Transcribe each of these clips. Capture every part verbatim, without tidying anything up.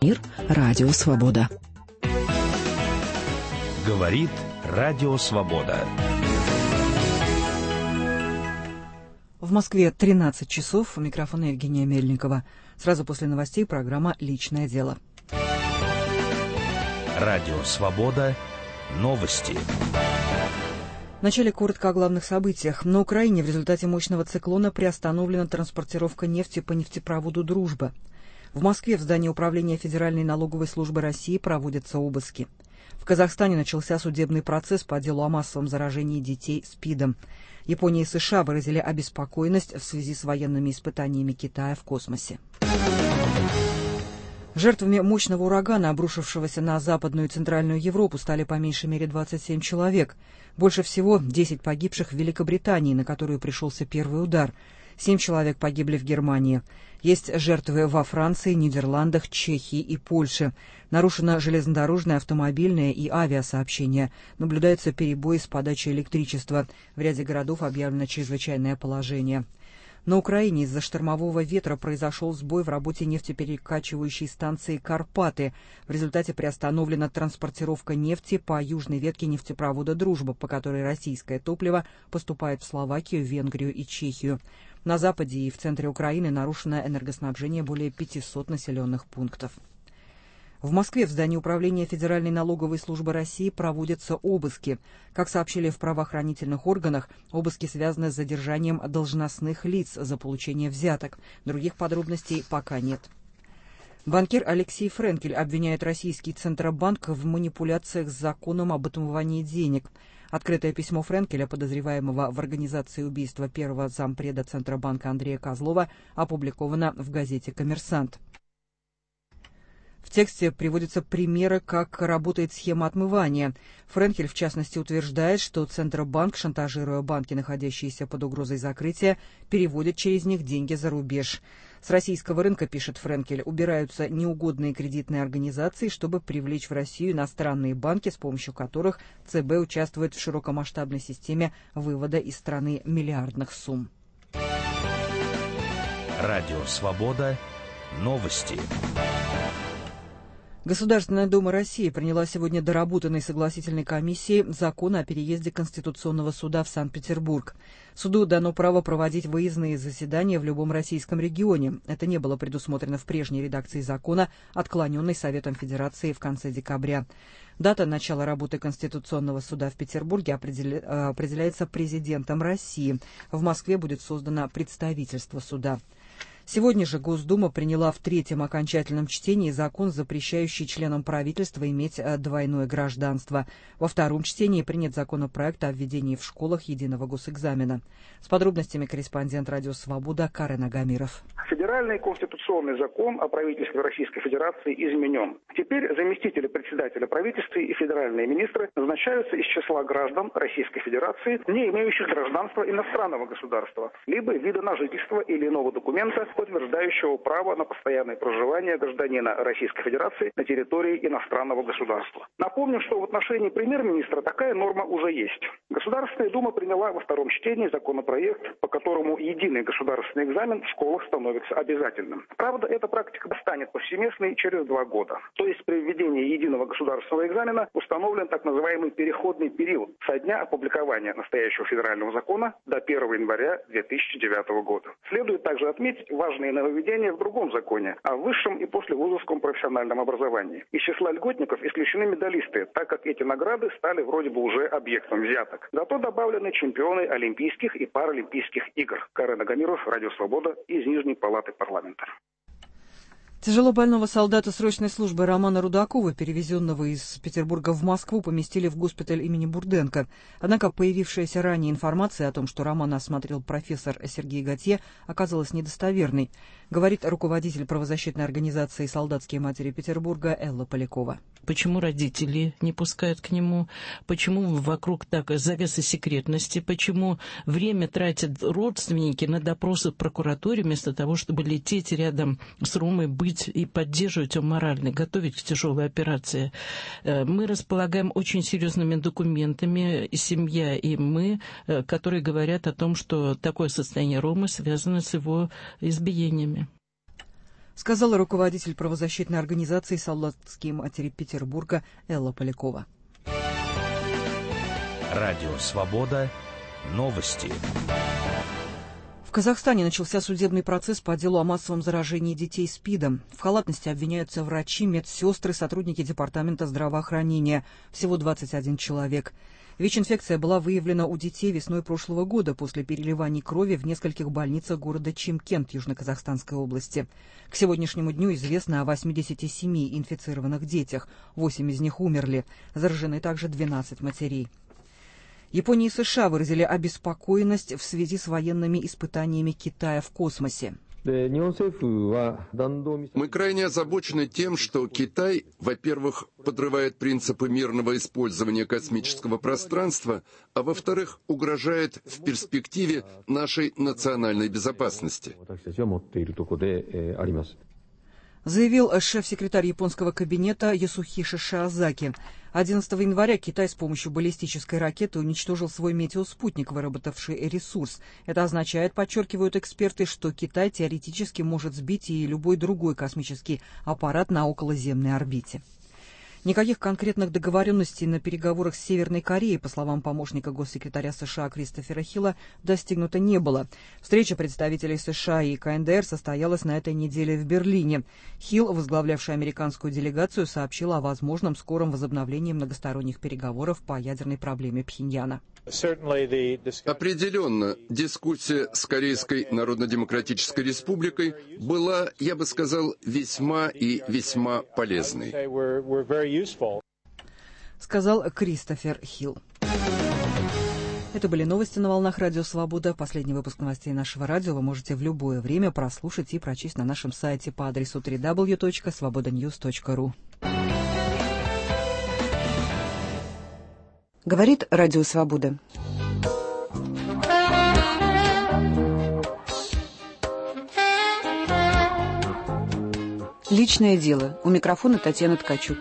мир Радио Свобода. Говорит Радио Свобода. В Москве тринадцать часов. У микрофона Евгения Мельникова. Сразу после новостей программа «Личное дело». Радио Свобода. Новости. Вначале коротко о главных событиях. На Украине в результате мощного циклона приостановлена транспортировка нефти по нефтепроводу «Дружба». В Москве в здании управления Федеральной налоговой службы России проводятся обыски. В Казахстане начался судебный процесс по делу о массовом заражении детей СПИДом. Япония и США выразили обеспокоенность в связи с военными испытаниями Китая в космосе. Жертвами мощного урагана, обрушившегося на Западную и Центральную Европу, стали по меньшей мере двадцать семь человек. Больше всего десять погибших в Великобритании, на которую пришелся первый удар. Семь человек погибли в Германии. Есть жертвы во Франции, Нидерландах, Чехии и Польше. Нарушено железнодорожное, автомобильное и авиасообщение. Наблюдаются перебои с подачей электричества. В ряде городов объявлено чрезвычайное положение. На Украине из-за штормового ветра произошел сбой в работе нефтеперекачивающей станции «Карпаты». В результате приостановлена транспортировка нефти по южной ветке нефтепровода «Дружба», по которой российское топливо поступает в Словакию, Венгрию и Чехию. На западе и в центре Украины нарушено энергоснабжение более пятисот населенных пунктов. В Москве в здании управления Федеральной налоговой службы России проводятся обыски. Как сообщили в правоохранительных органах, обыски связаны с задержанием должностных лиц за получение взяток. Других подробностей пока нет. Банкир Алексей Френкель обвиняет российский Центробанк в манипуляциях с законом об отмывании денег. Открытое письмо Френкеля, подозреваемого в организации убийства первого зампреда Центробанка Андрея Козлова, опубликовано в газете «Коммерсант». В тексте приводятся примеры, как работает схема отмывания. Френкель, в частности, утверждает, что Центробанк, шантажируя банки, находящиеся под угрозой закрытия, переводит через них деньги за рубеж. С российского рынка, пишет Френкель, убираются неугодные кредитные организации, чтобы привлечь в Россию иностранные банки, с помощью которых ЦБ участвует в широкомасштабной системе вывода из страны миллиардных сумм. Радио Свобода. Новости. Государственная Дума России приняла сегодня доработанной согласительной комиссией закон о переезде Конституционного суда в Санкт-Петербург. Суду дано право проводить выездные заседания в любом российском регионе. Это не было предусмотрено в прежней редакции закона, отклоненной Советом Федерации в конце декабря. Дата начала работы Конституционного суда в Петербурге определя... определяется президентом России. В Москве будет создано представительство суда. Сегодня же Госдума приняла в третьем окончательном чтении закон, запрещающий членам правительства иметь двойное гражданство. Во втором чтении принят законопроект о введении в школах единого госэкзамена. С подробностями корреспондент Радио Свобода Карен Агамиров. Федеральный конституционный закон о правительстве Российской Федерации изменен. Теперь заместители председателя правительства и федеральные министры назначаются из числа граждан Российской Федерации, не имеющих гражданства иностранного государства, либо вида на жительство или иного документа, подтверждающего право на постоянное проживание гражданина Российской Федерации на территории иностранного государства. Напомним, что в отношении премьер-министра такая норма уже есть. Государственная Дума приняла во втором чтении законопроект, по которому единый государственный экзамен в школах становится обязательным. Правда, эта практика станет повсеместной через два года. То есть при введении единого государственного экзамена установлен так называемый переходный период со дня опубликования настоящего федерального закона до первого января две тысячи девятого года. Следует также отметить важные нововведения в другом законе о высшем и послевузовском профессиональном образовании. Из числа льготников исключены медалисты, так как эти награды стали вроде бы уже объектом взяток. Зато добавлены чемпионы Олимпийских и Паралимпийских игр. Карен Агамиров, Радио Свобода, из Нижней палаты парламента. Тяжело больного солдата срочной службы Романа Рудакова, перевезенного из Петербурга в Москву, поместили в госпиталь имени Бурденко. Однако появившаяся ранее информация о том, что Романа осмотрел профессор Сергей Готье, оказалась недостоверной, говорит руководитель правозащитной организации «Солдатские матери Петербурга» Элла Полякова. Почему родители не пускают к нему? Почему вокруг так завеса секретности? Почему время тратят родственники на допросы в прокуратуре, вместо того, чтобы лететь рядом с Ромой, быть и поддерживать его морально, готовить к тяжелой операции? Мы располагаем очень серьезными документами, и семья, и мы, которые говорят о том, что такое состояние Ромы связано с его избиениями. сказала руководитель правозащитной организации «Солдатские матери Петербурга» Элла Полякова. Радио «Свобода». Новости. В Казахстане начался судебный процесс по делу о массовом заражении детей СПИДом. В халатности обвиняются врачи, медсестры, сотрудники департамента здравоохранения. Всего двадцать один человек. ВИЧ-инфекция была выявлена у детей весной прошлого года после переливаний крови в нескольких больницах города Чимкент Южно-Казахстанской области. К сегодняшнему дню известно о восьмидесяти семи инфицированных детях. восемь из них умерли. Заражены также двенадцать матерей. Япония и США выразили обеспокоенность в связи с военными испытаниями Китая в космосе. Мы крайне озабочены тем, что Китай, во-первых, подрывает принципы мирного использования космического пространства, а во-вторых, угрожает в перспективе нашей национальной безопасности. Заявил шеф-секретарь японского кабинета Ясухиши Шиозаки. одиннадцатого января Китай с помощью баллистической ракеты уничтожил свой метеоспутник, выработавший ресурс. Это означает, подчеркивают эксперты, что Китай теоретически может сбить и любой другой космический аппарат на околоземной орбите. Никаких конкретных договоренностей на переговорах с Северной Кореей, по словам помощника госсекретаря США Кристофера Хилла, достигнуто не было. Встреча представителей США и КНДР состоялась на этой неделе в Берлине. Хилл, возглавлявший американскую делегацию, сообщил о возможном скором возобновлении многосторонних переговоров по ядерной проблеме Пхеньяна. Определенно, дискуссия с Корейской Народно-Демократической Республикой была, я бы сказал, весьма и весьма полезной. Сказал Кристофер Хилл. Это были новости на волнах Радио Свобода. Последний выпуск новостей нашего радио вы можете в любое время прослушать и прочесть на нашем сайте по адресу дабл ю дабл ю дабл ю точка свобода ньюс точка ру. Говорит Радио Свобода. Личное дело. У микрофона Татьяна Ткачук.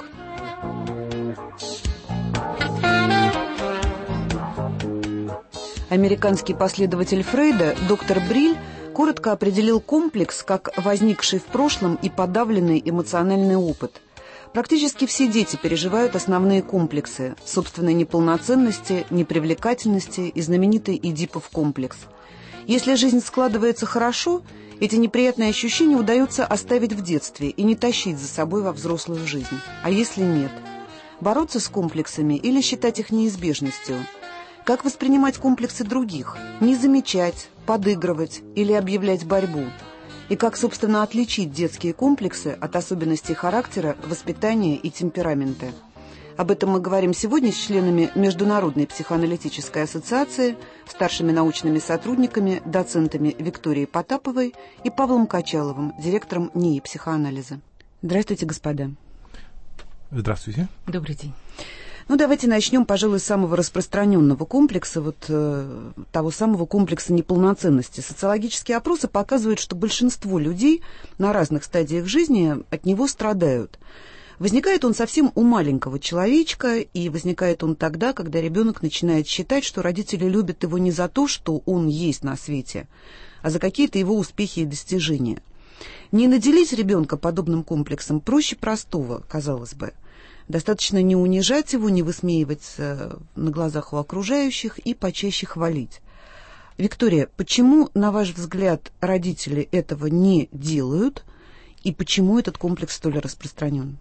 Американский последователь Фрейда, доктор Бриль, коротко определил комплекс как возникший в прошлом и подавленный эмоциональный опыт. Практически все дети переживают основные комплексы – собственной неполноценности, непривлекательности и знаменитый Эдипов комплекс. Если жизнь складывается хорошо, эти неприятные ощущения удается оставить в детстве и не тащить за собой во взрослую жизнь. А если нет? Бороться с комплексами или считать их неизбежностью? Как воспринимать комплексы других? Не замечать, подыгрывать или объявлять борьбу? И как, собственно, отличить детские комплексы от особенностей характера, воспитания и темперамента? Об этом мы говорим сегодня с членами Международной психоаналитической ассоциации, старшими научными сотрудниками, доцентами Викторией Потаповой и Павлом Качаловым, директором НИИ психоанализа. Здравствуйте, господа. Здравствуйте. Добрый день. Ну, давайте начнем, пожалуй, с самого распространенного комплекса, вот э, того самого комплекса неполноценности. Социологические опросы показывают, что большинство людей на разных стадиях жизни от него страдают. Возникает он совсем у маленького человечка, и возникает он тогда, когда ребенок начинает считать, что родители любят его не за то, что он есть на свете, а за какие-то его успехи и достижения. Не наделить ребенка подобным комплексом проще простого, казалось бы. Достаточно не унижать его, не высмеивать на глазах у окружающих и почаще хвалить. Виктория, почему, на ваш взгляд, родители этого не делают, и почему этот комплекс столь распространен?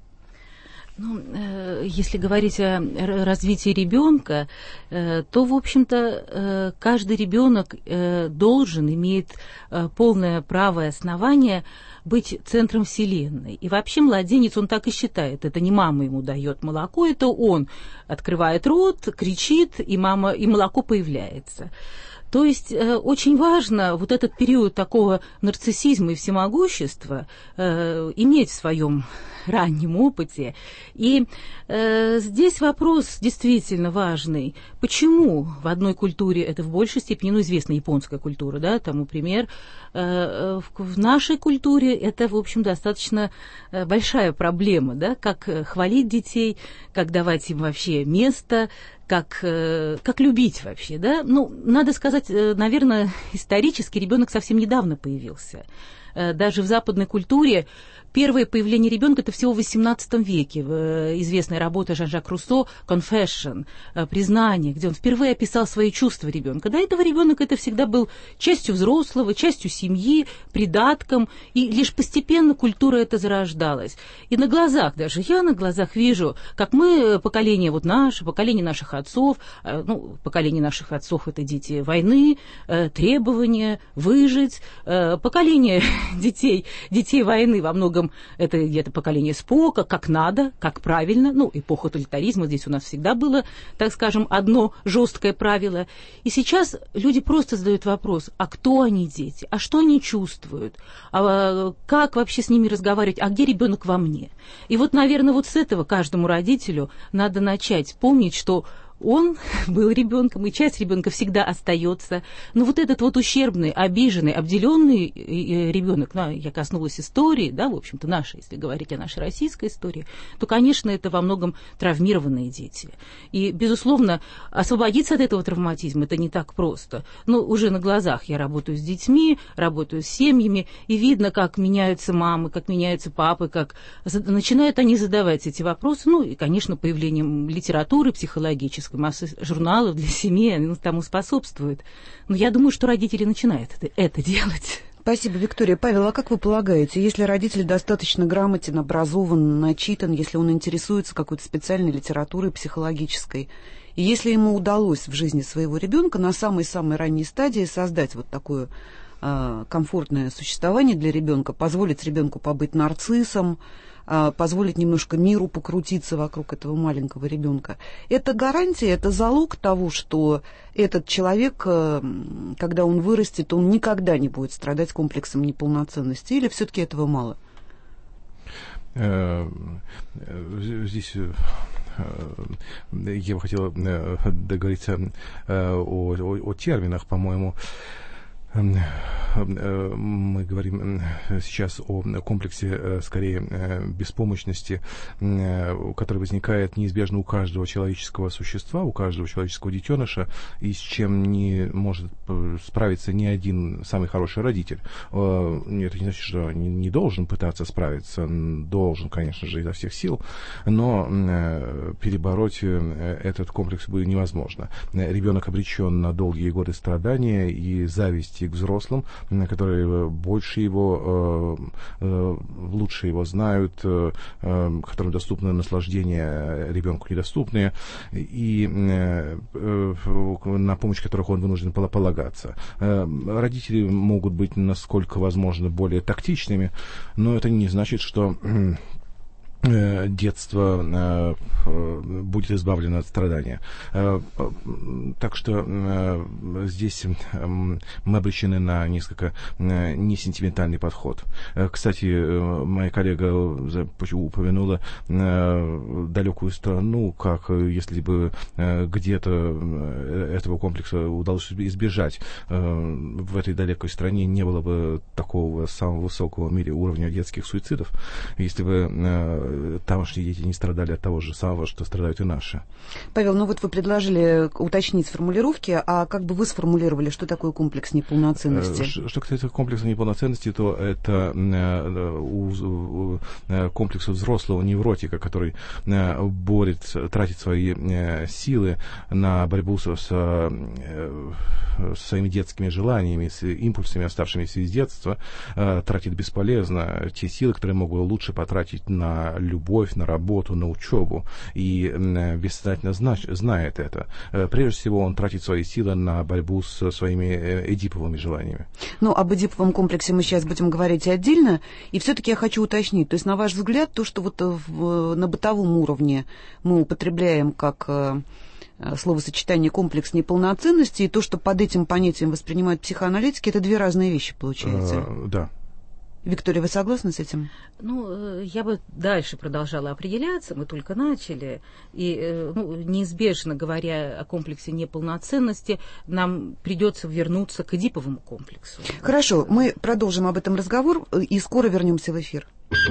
Ну, э, если говорить о развитии ребенка, э, то, в общем-то, э, каждый ребенок э, должен, имеет э, полное право и основание быть центром Вселенной. И вообще младенец, он так и считает. Это не мама ему дает молоко, это он открывает рот, кричит, и, мама, и молоко появляется. То есть э, очень важно вот этот период такого нарциссизма и всемогущества э, иметь в своем раннем опыте. И э, здесь вопрос действительно важный. Почему в одной культуре это в большей степени, ну, известна японская культура, да, тому пример, э, в, в нашей культуре это, в общем, достаточно э, большая проблема, да, как хвалить детей, как давать им вообще место, как, э, как любить вообще, да. Ну, надо сказать, э, наверное, исторически ребенок совсем недавно появился даже в западной культуре первое появление ребенка — это всего в восемнадцатом веке. Известная работа Жан-Жак Руссо «Confession», «Признание», где он впервые описал свои чувства ребенка. До этого ребенок это всегда был частью взрослого, частью семьи, придатком, и лишь постепенно культура эта зарождалась. И на глазах, даже я на глазах вижу, как мы, поколение вот наше, поколение наших отцов, ну, поколение наших отцов — это дети войны, требования выжить, поколение детей, детей войны во многом это где-то поколение Спока, как надо, как правильно. Ну, эпоха тоталитаризма, здесь у нас всегда было, так скажем, одно жесткое правило. И сейчас люди просто задают вопрос: а кто они, дети? А что они чувствуют? А как вообще с ними разговаривать? А где ребенок во мне? И вот, наверное, вот с этого каждому родителю надо начать помнить, что он был ребенком, и часть ребенка всегда остается. Но вот этот вот ущербный, обиженный, обделенный ребенок, ну, я коснулась истории, да, в общем-то, нашей, если говорить о нашей российской истории, то, конечно, это во многом травмированные дети. И, безусловно, освободиться от этого травматизма — это не так просто. Но уже на глазах я работаю с детьми, работаю с семьями, и видно, как меняются мамы, как меняются папы, как начинают они задавать эти вопросы. Ну, и, конечно, появлением литературы психологической, массы журналов для семьи, они тому способствуют. Но я думаю, что родители начинают это, это делать. Спасибо, Виктория. Павел, а как вы полагаете, если родитель достаточно грамотен, образован, начитан, если он интересуется какой-то специальной литературой психологической, и если ему удалось в жизни своего ребенка на самой-самой ранней стадии создать вот такое э, комфортное существование для ребенка, позволить ребенку побыть нарциссом, позволить немножко миру покрутиться вокруг этого маленького ребенка. Это гарантия, это залог того, что этот человек, когда он вырастет, он никогда не будет страдать комплексом неполноценности, или все-таки этого мало? Здесь я бы хотел договориться о, о, о терминах, по-моему. Мы говорим сейчас о комплексе, скорее, беспомощности, который возникает неизбежно у каждого человеческого существа, у каждого человеческого детеныша, и с чем не может справиться ни один самый хороший родитель. Это не значит, что не должен пытаться справиться, должен, конечно же, изо всех сил, но перебороть этот комплекс будет невозможно. Ребенок обречен на долгие годы страдания и зависти к взрослым, которые больше его, лучше его знают, которым доступны наслаждения ребенку недоступные, и на помощь которых он вынужден полагаться. Родители могут быть, насколько возможно, более тактичными, но это не значит, что детство будет избавлено от страдания. Так что здесь мы обречены на несколько несентиментальный подход. Кстати, моя коллега упомянула далекую страну, как если бы где-то этого комплекса удалось избежать. В этой далекой стране не было бы такого самого высокого в мире уровня детских суицидов, если бы тамошние дети не страдали от того же самого, что страдают и наши. Павел, ну вот вы предложили уточнить формулировки, а как бы вы сформулировали, что такое комплекс неполноценности? Что, что касается комплекса неполноценности, то это у, у, комплекс взрослого невротика, который борет, тратит свои силы на борьбу со, со своими детскими желаниями, с импульсами, оставшимися из детства, тратит бесполезно те силы, которые могут лучше потратить на любовь, на работу, на учебу, и бессознательно знает это. Прежде всего, он тратит свои силы на борьбу со своими эдиповыми желаниями. Ну, об эдиповом комплексе мы сейчас будем говорить отдельно, и все-таки я хочу уточнить, то есть, на ваш взгляд, то, что вот в, на бытовом уровне мы употребляем как словосочетание «комплекс неполноценности», и то, что под этим понятием воспринимают психоаналитики, это две разные вещи, получается? А, да. Виктория, вы согласны с этим? Ну, я бы дальше продолжала определяться, мы только начали, и ну, неизбежно, говоря о комплексе неполноценности, нам придется вернуться к эдиповому комплексу. Хорошо, мы продолжим об этом разговор и скоро вернемся в эфир.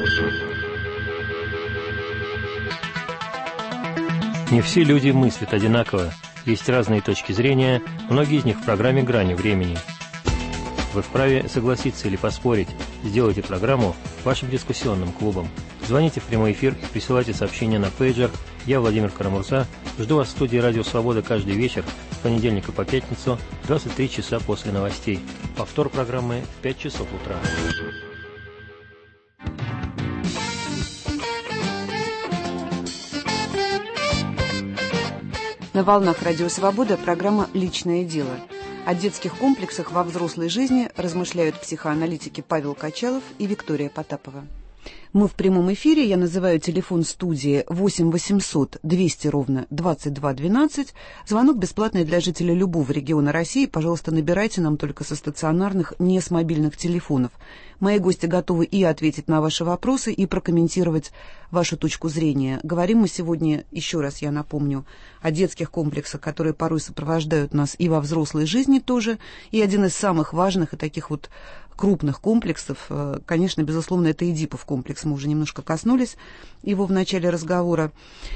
Не все люди мыслят одинаково, есть разные точки зрения, многие из них в программе «Грани времени». Вы вправе согласиться или поспорить, Сделайте программу вашим дискуссионным клубом. Звоните в прямой эфир, присылайте сообщения на пейджер. Я Владимир Карамурза. Жду вас в студии «Радио Свобода» каждый вечер, с понедельника по пятницу, двадцать три часа после новостей. Повтор программы в пять часов утра. На волнах «Радио Свобода» программа «Личное дело». О детских комплексах во взрослой жизни размышляют психоаналитики Павел Качалов и Виктория Потапова. Мы в прямом эфире. Я называю телефон студии восемь восемьсот двести ровно двадцать два двенадцать. Звонок бесплатный для жителей любого региона России. Пожалуйста, набирайте нам только со стационарных, не с мобильных телефонов. Мои гости готовы и ответить на ваши вопросы, и прокомментировать вашу точку зрения. Говорим мы сегодня, еще раз я напомню, о детских комплексах, которые порой сопровождают нас и во взрослой жизни тоже. И один из самых важных и таких вот крупных комплексов, конечно, безусловно, это Эдипов комплекс. Мы уже немножко коснулись его в начале разговора.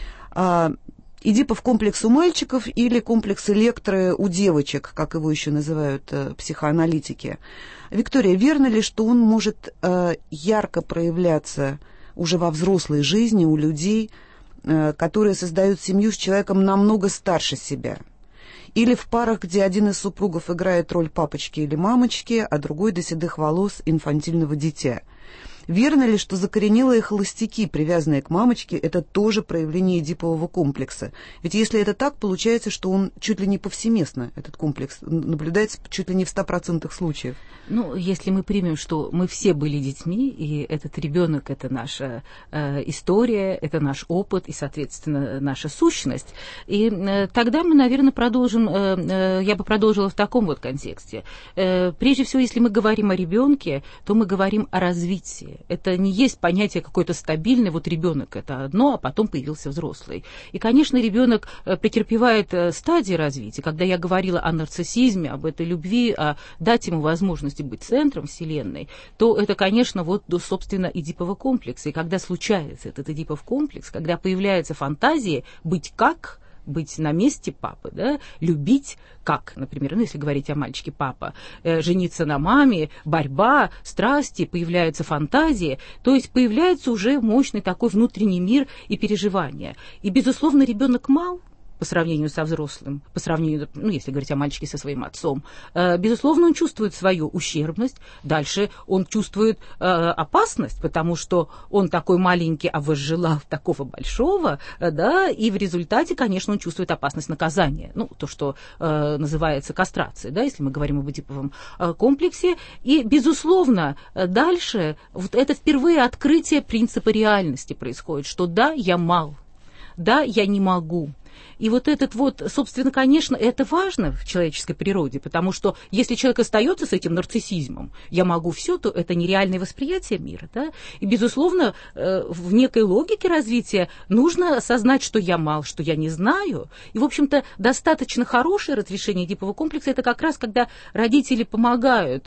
Эдипов комплекс у мальчиков или комплекс Электры у девочек, как его еще называют психоаналитики. Виктория, верно ли, что он может ярко проявляться уже во взрослой жизни у людей, которые создают семью с человеком намного старше себя? Или в парах, где один из супругов играет роль папочки или мамочки, а другой до седых волос инфантильного дитя? Верно ли, что закоренелые холостяки, привязанные к мамочке, это тоже проявление эдипового комплекса? Ведь если это так, получается, что он чуть ли не повсеместно, этот комплекс, наблюдается чуть ли не в ста процентах случаев. Ну, если мы примем, что мы все были детьми, и этот ребенок — это наша э, история, это наш опыт и, соответственно, наша сущность, и э, тогда мы, наверное, продолжим, э, э, я бы продолжила в таком вот контексте. Э, прежде всего, если мы говорим о ребенке, то мы говорим о развитии. Это не есть понятие какой-то стабильный, вот ребенок это одно, а потом появился взрослый. И, конечно, ребенок претерпевает стадии развития. Когда я говорила о нарциссизме, об этой любви, о дать ему возможность быть центром Вселенной, то это, конечно, вот, собственно, эдиповый комплекс. И когда случается этот эдипов комплекс, когда появляются фантазии быть как, быть на месте папы, да, любить, как, например, ну, если говорить о мальчике папа, э, жениться на маме, борьба, страсти, появляются фантазии, то есть появляется уже мощный такой внутренний мир и переживания. И, безусловно, ребенок мал по сравнению со взрослым, по сравнению, ну, если говорить о мальчике со своим отцом, э, безусловно, он чувствует свою ущербность, дальше он чувствует э, опасность, потому что он такой маленький, а возжелал такого большого, э, да, и в результате, конечно, он чувствует опасность наказания, ну, то, что э, называется кастрацией, да, если мы говорим об эдиповом э, комплексе, и, безусловно, дальше вот это впервые открытие принципа реальности происходит, что да, я мал, да, я не могу. И вот этот вот, собственно, конечно, это важно в человеческой природе, потому что если человек остается с этим нарциссизмом, я могу все, то это нереальное восприятие мира, да? И, безусловно, в некой логике развития нужно осознать, что я мал, что я не знаю. И, в общем-то, достаточно хорошее разрешение эдипового комплекса — это как раз когда родители помогают,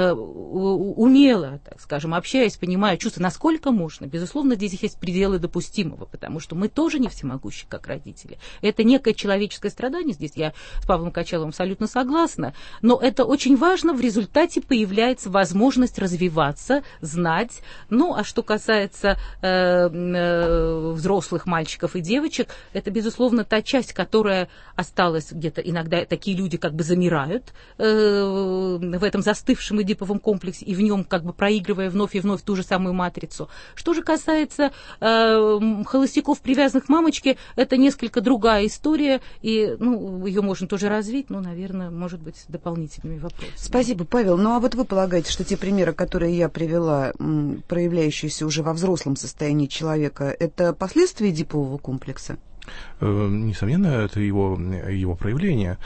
умело, так скажем, общаясь, понимая чувства, насколько можно. Безусловно, здесь есть пределы допустимого, потому что мы тоже не всемогущи, как родители. Это некое человеческое страдание, здесь я с Павлом Качаловым абсолютно согласна, но это очень важно, в результате появляется возможность развиваться, знать. Ну, а что касается э, э, взрослых мальчиков и девочек, это, безусловно, та часть, которая осталась где-то, иногда такие люди как бы замирают э, в этом застывшем эдиповом комплексе и в нем как бы проигрывая вновь и вновь ту же самую матрицу. Что же касается э, холостяков, привязанных к мамочке, это несколько другая история. История, и ну, ее можно тоже развить, но, наверное, может быть, дополнительными вопросами. Спасибо, Павел. Ну, а вот вы полагаете, что те примеры, которые я привела, проявляющиеся уже во взрослом состоянии человека, это последствия эдипового комплекса? Несомненно, это его, его проявление.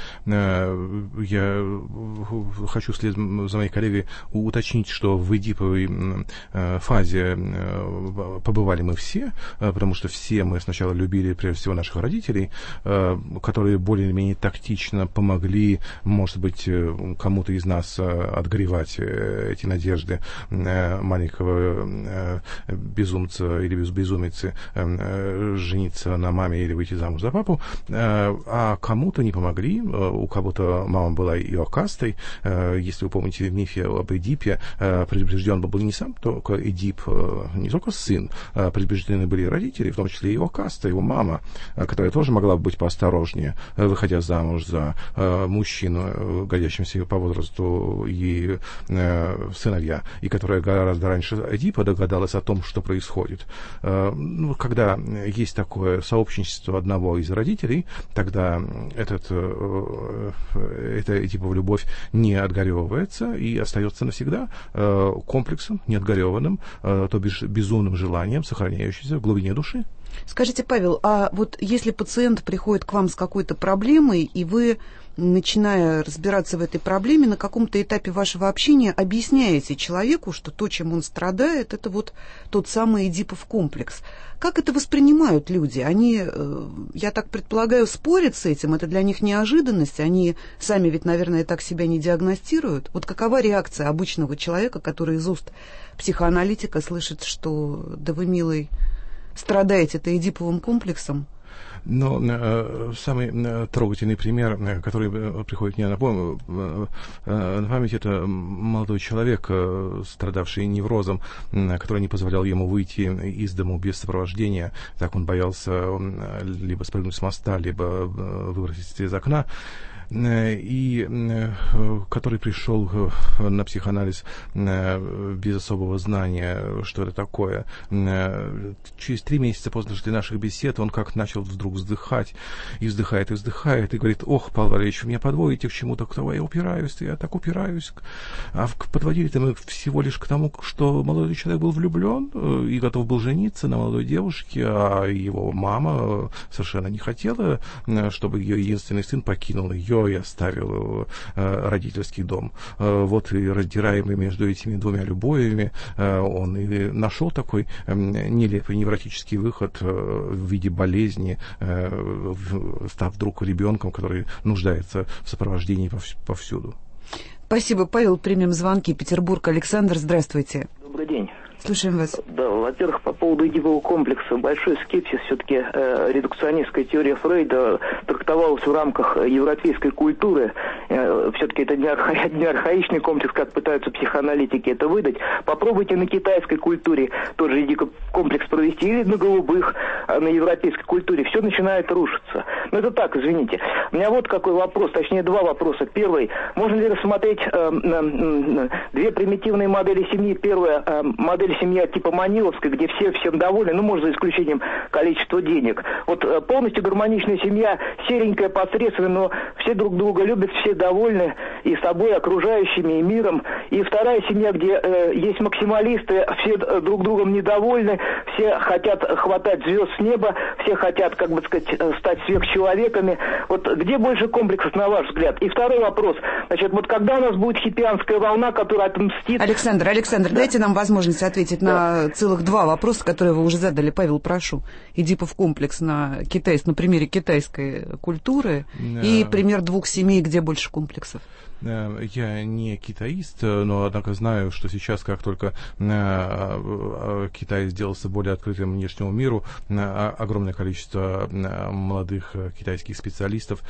Я хочу вслед за моей коллегой уточнить, что в эдиповой фазе побывали мы все, потому что все мы сначала любили, прежде всего, наших родителей, которые более-менее тактично помогли, может быть, кому-то из нас отгревать эти надежды маленького безумца или безумицы жениться на маме или хотели выйти замуж за папу, а кому-то не помогли, у кого-то мама была иокастой. Если вы помните в мифе об Эдипе, предупрежден был не сам только Эдип, не только сын, предупреждены были родители, в том числе и его каста, его мама, которая тоже могла бы быть поосторожнее, выходя замуж за мужчину, годящимся по возрасту и сыновья, и которая гораздо раньше Эдипа догадалась о том, что происходит. Ну, когда есть такое сообщничество одного из родителей, тогда этот, эта Эдипова любовь не отгоревывается и остается навсегда комплексом, неотгореванным, то бишь безумным желанием, сохраняющимся в глубине души. Скажите, Павел, а вот если пациент приходит к вам с какой-то проблемой, и вы, начиная разбираться в этой проблеме, на каком-то этапе вашего общения объясняете человеку, что то, чем он страдает, это вот тот самый Эдипов комплекс. Как это воспринимают люди? Они, я так предполагаю, спорят с этим, это для них неожиданность, они сами ведь, наверное, так себя не диагностируют. Вот какова реакция обычного человека, который из уст психоаналитика слышит, что да вы, милый, страдаете-то Эдиповым комплексом? Но э, самый э, трогательный пример, э, который э, приходит мне на, пом- э, э, на память, это молодой человек, э, страдавший неврозом, э, который не позволял ему выйти из дому без сопровождения. Так он боялся э, либо спрыгнуть с моста, либо э, выброситься из окна. И который пришел на психоанализ без особого знания, что это такое. Через три месяца после наших бесед он как начал вдруг вздыхать, и вздыхает, и вздыхает, и говорит: ох, Павел Валерьевич, вы меня подводите к чему-то, к тому я упираюсь, я так упираюсь. А подводили-то мы всего лишь к тому, что молодой человек был влюблен и готов был жениться на молодой девушке, а его мама совершенно не хотела, чтобы ее единственный сын покинул ее и оставил э, родительский дом. Э, вот и раздираемый между этими двумя любовями, э, он и нашел такой э, нелепый невротический выход э, в виде болезни, э, в, став вдруг ребенком, который нуждается в сопровождении повс- повсюду. Спасибо, Павел. Примем звонки. Петербург. Александр, здравствуйте. Добрый день. Слушаем вас. Да, во-первых, по поводу Эдипового комплекса большой скепсис. Все-таки э, редукционистская теория Фрейда трактовалась в рамках европейской культуры. Э, все-таки это не, арха... не архаичный комплекс, как пытаются психоаналитики это выдать. Попробуйте на китайской культуре тот же Эдиповый комплекс провести, или на голубых, а на европейской культуре. Все начинает рушиться. Но это так, извините. У меня вот какой вопрос, точнее два вопроса. Первый. Можно ли рассмотреть э, э, две примитивные модели семьи? Первая э, модель семья типа Маниловской, где все всем довольны, ну, может, за исключением количества денег. Вот э, полностью гармоничная семья, серенькая, посредственная, но все друг друга любят, все довольны и собой, окружающими, и миром. И вторая семья, где э, есть максималисты, все э, друг другом недовольны, все хотят хватать звезд с неба, все хотят, как бы сказать, стать сверхчеловеками. Вот где больше комплексов, на ваш взгляд? И второй вопрос. Значит, вот когда у нас будет хиппианская волна, которая отмстит... Александр, Александр, да. Дайте нам возможность ответить на да. целых два вопроса, которые вы уже задали. Павел, прошу. Эдипов комплекс на, китай, на примере китайской культуры да. и пример двух семей, где больше комплексов. Я не китаист, но, однако, знаю, что сейчас, как только Китай сделался более открытым внешнему миру, огромное количество молодых китайских специалистов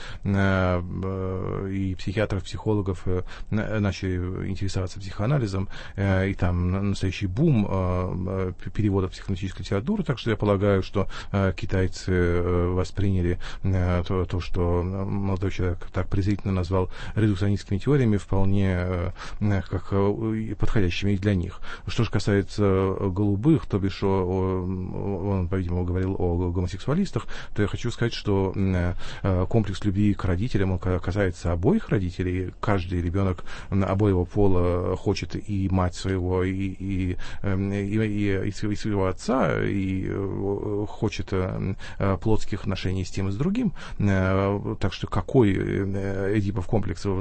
и психиатров, психологов начали интересоваться психоанализом, и там настоящий бум переводов психоаналитической литературы, так что я полагаю, что китайцы восприняли то, то что молодой человек так презрительно назвал редукционистскими теориями, вполне э, как э, подходящими для них. Что же касается голубых, то бишь о, о, он, по-видимому, говорил о гомосексуалистах, то я хочу сказать, что э, комплекс любви к родителям, он касается обоих родителей. Каждый ребенок обоего пола хочет и мать своего, и, и, и, и, и своего отца, и хочет э, плотских отношений с тем и с другим. Э, так что какой Эдипов комплекс возобладает,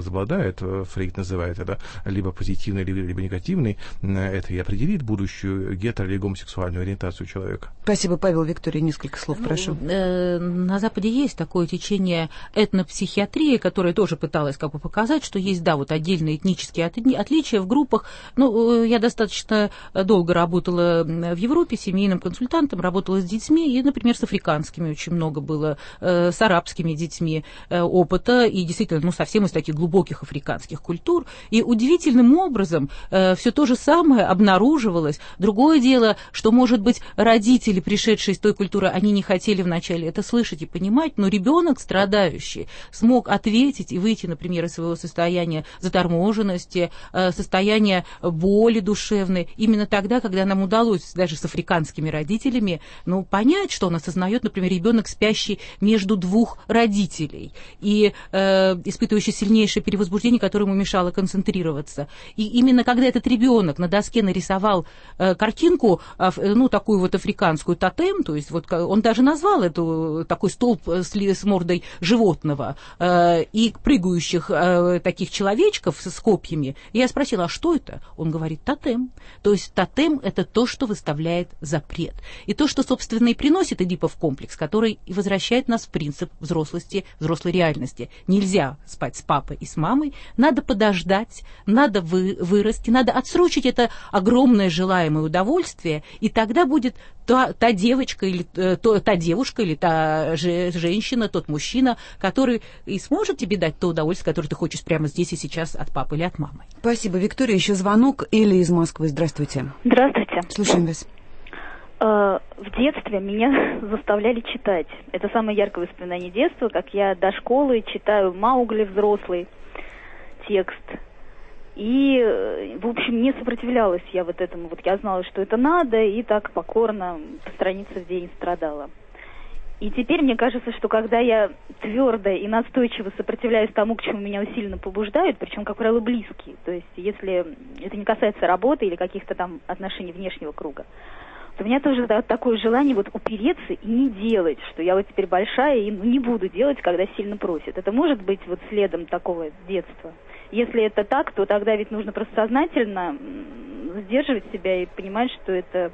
называет, Фрейд называет это либо позитивный, либо, либо негативный, это и определит будущую гетеро- или гомосексуальную ориентацию человека. Спасибо, Павел. Виктория, несколько слов, прошу. Ну, э, на Западе есть такое течение этнопсихиатрии, которое тоже пыталось как бы показать, что есть, да, вот отдельные этнические отличия в группах. Ну, я достаточно долго работала в Европе семейным консультантом, работала с детьми, и, например, с африканскими очень много было, э, с арабскими детьми э, опыта, и действительно, ну, совсем из таких глубоких африканских культур. И удивительным образом э, все то же самое обнаруживалось. Другое дело, что, может быть, родители, пришедшие из той культуры, они не хотели вначале это слышать и понимать, но ребенок, страдающий, смог ответить и выйти, например, из своего состояния заторможенности, э, состояния боли душевной, именно тогда, когда нам удалось даже с африканскими родителями, ну, понять, что он осознает, например, ребенок, спящий между двух родителей и э, испытывающий сильнейшее перевозбуждение, которое ему мешало концентрироваться. И именно когда этот ребенок на доске нарисовал э, картинку, э, ну, такую вот африканскую тотем, то есть вот он даже назвал эту такой столб с, с мордой животного э, и прыгающих э, таких человечков с копьями, и я спросила, а что это? Он говорит, тотем. То есть тотем – это то, что выставляет запрет. И то, что, собственно, и приносит Эдипов комплекс, который и возвращает нас в принцип взрослости, взрослой реальности. Нельзя спать с папой и с мамой, надо подождать, надо вы, вырасти, надо отсрочить это огромное желаемое удовольствие, и тогда будет та, та девочка или то, та девушка или та же, женщина, тот мужчина, который и сможет тебе дать то удовольствие, которое ты хочешь прямо здесь и сейчас от папы или от мамы. Спасибо, Виктория. Еще звонок. Эля из Москвы. Здравствуйте. Здравствуйте. Слушаем вас. В детстве меня заставляли читать. Это самое яркое воспоминание детства, как я до школы читаю Маугли взрослый текст. И, в общем, не сопротивлялась я вот этому. Вот я знала, что это надо, и так покорно по странице в день страдала. И теперь мне кажется, что когда я твердо и настойчиво сопротивляюсь тому, к чему меня усиленно побуждают, причем, как правило, близкие, то есть если это не касается работы или каких-то там отношений внешнего круга, то у меня тоже да, такое желание вот упереться и не делать, что я вот теперь большая и ну, не буду делать, когда сильно просят. Это может быть вот следом такого детства. Если это так, то тогда ведь нужно просто сознательно сдерживать себя и понимать, что это,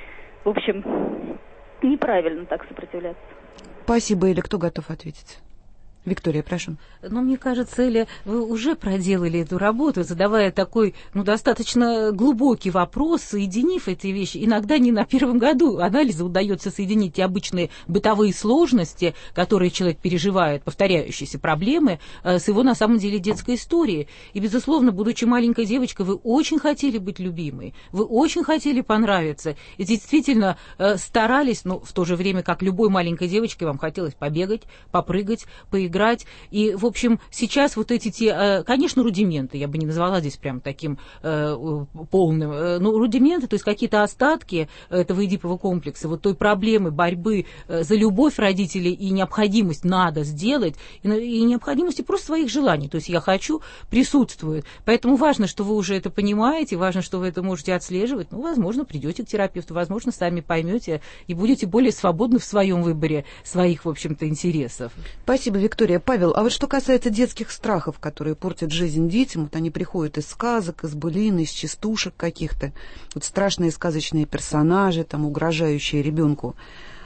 в общем, неправильно так сопротивляться. Спасибо, Эля. Кто готов ответить? Виктория, прошу. Ну, мне кажется, Эля, вы уже проделали эту работу, задавая такой, ну, достаточно глубокий вопрос, соединив эти вещи. Иногда не на первом году анализа удается соединить те обычные бытовые сложности, которые человек переживает, повторяющиеся проблемы, с его, на самом деле, детской историей. И, безусловно, будучи маленькой девочкой, вы очень хотели быть любимой, вы очень хотели понравиться, и действительно старались, но в то же время, как любой маленькой девочке, вам хотелось побегать, попрыгать, поиграть. Играть. И, в общем, сейчас вот эти те, конечно, рудименты, я бы не назвала здесь прям таким э, полным, э, но рудименты, то есть какие-то остатки этого Эдипового комплекса, вот той проблемы борьбы за любовь родителей и необходимость надо сделать, и, и необходимости просто своих желаний, то есть я хочу, присутствует. Поэтому важно, что вы уже это понимаете, важно, что вы это можете отслеживать. Ну, возможно, придете к терапевту, возможно, сами поймете и будете более свободны в своем выборе своих, в общем-то, интересов. Спасибо, Виктория. Павел, а вот что касается детских страхов, которые портят жизнь детям, вот они приходят из сказок, из былин, из частушек каких-то, вот страшные сказочные персонажи, там, угрожающие ребенку.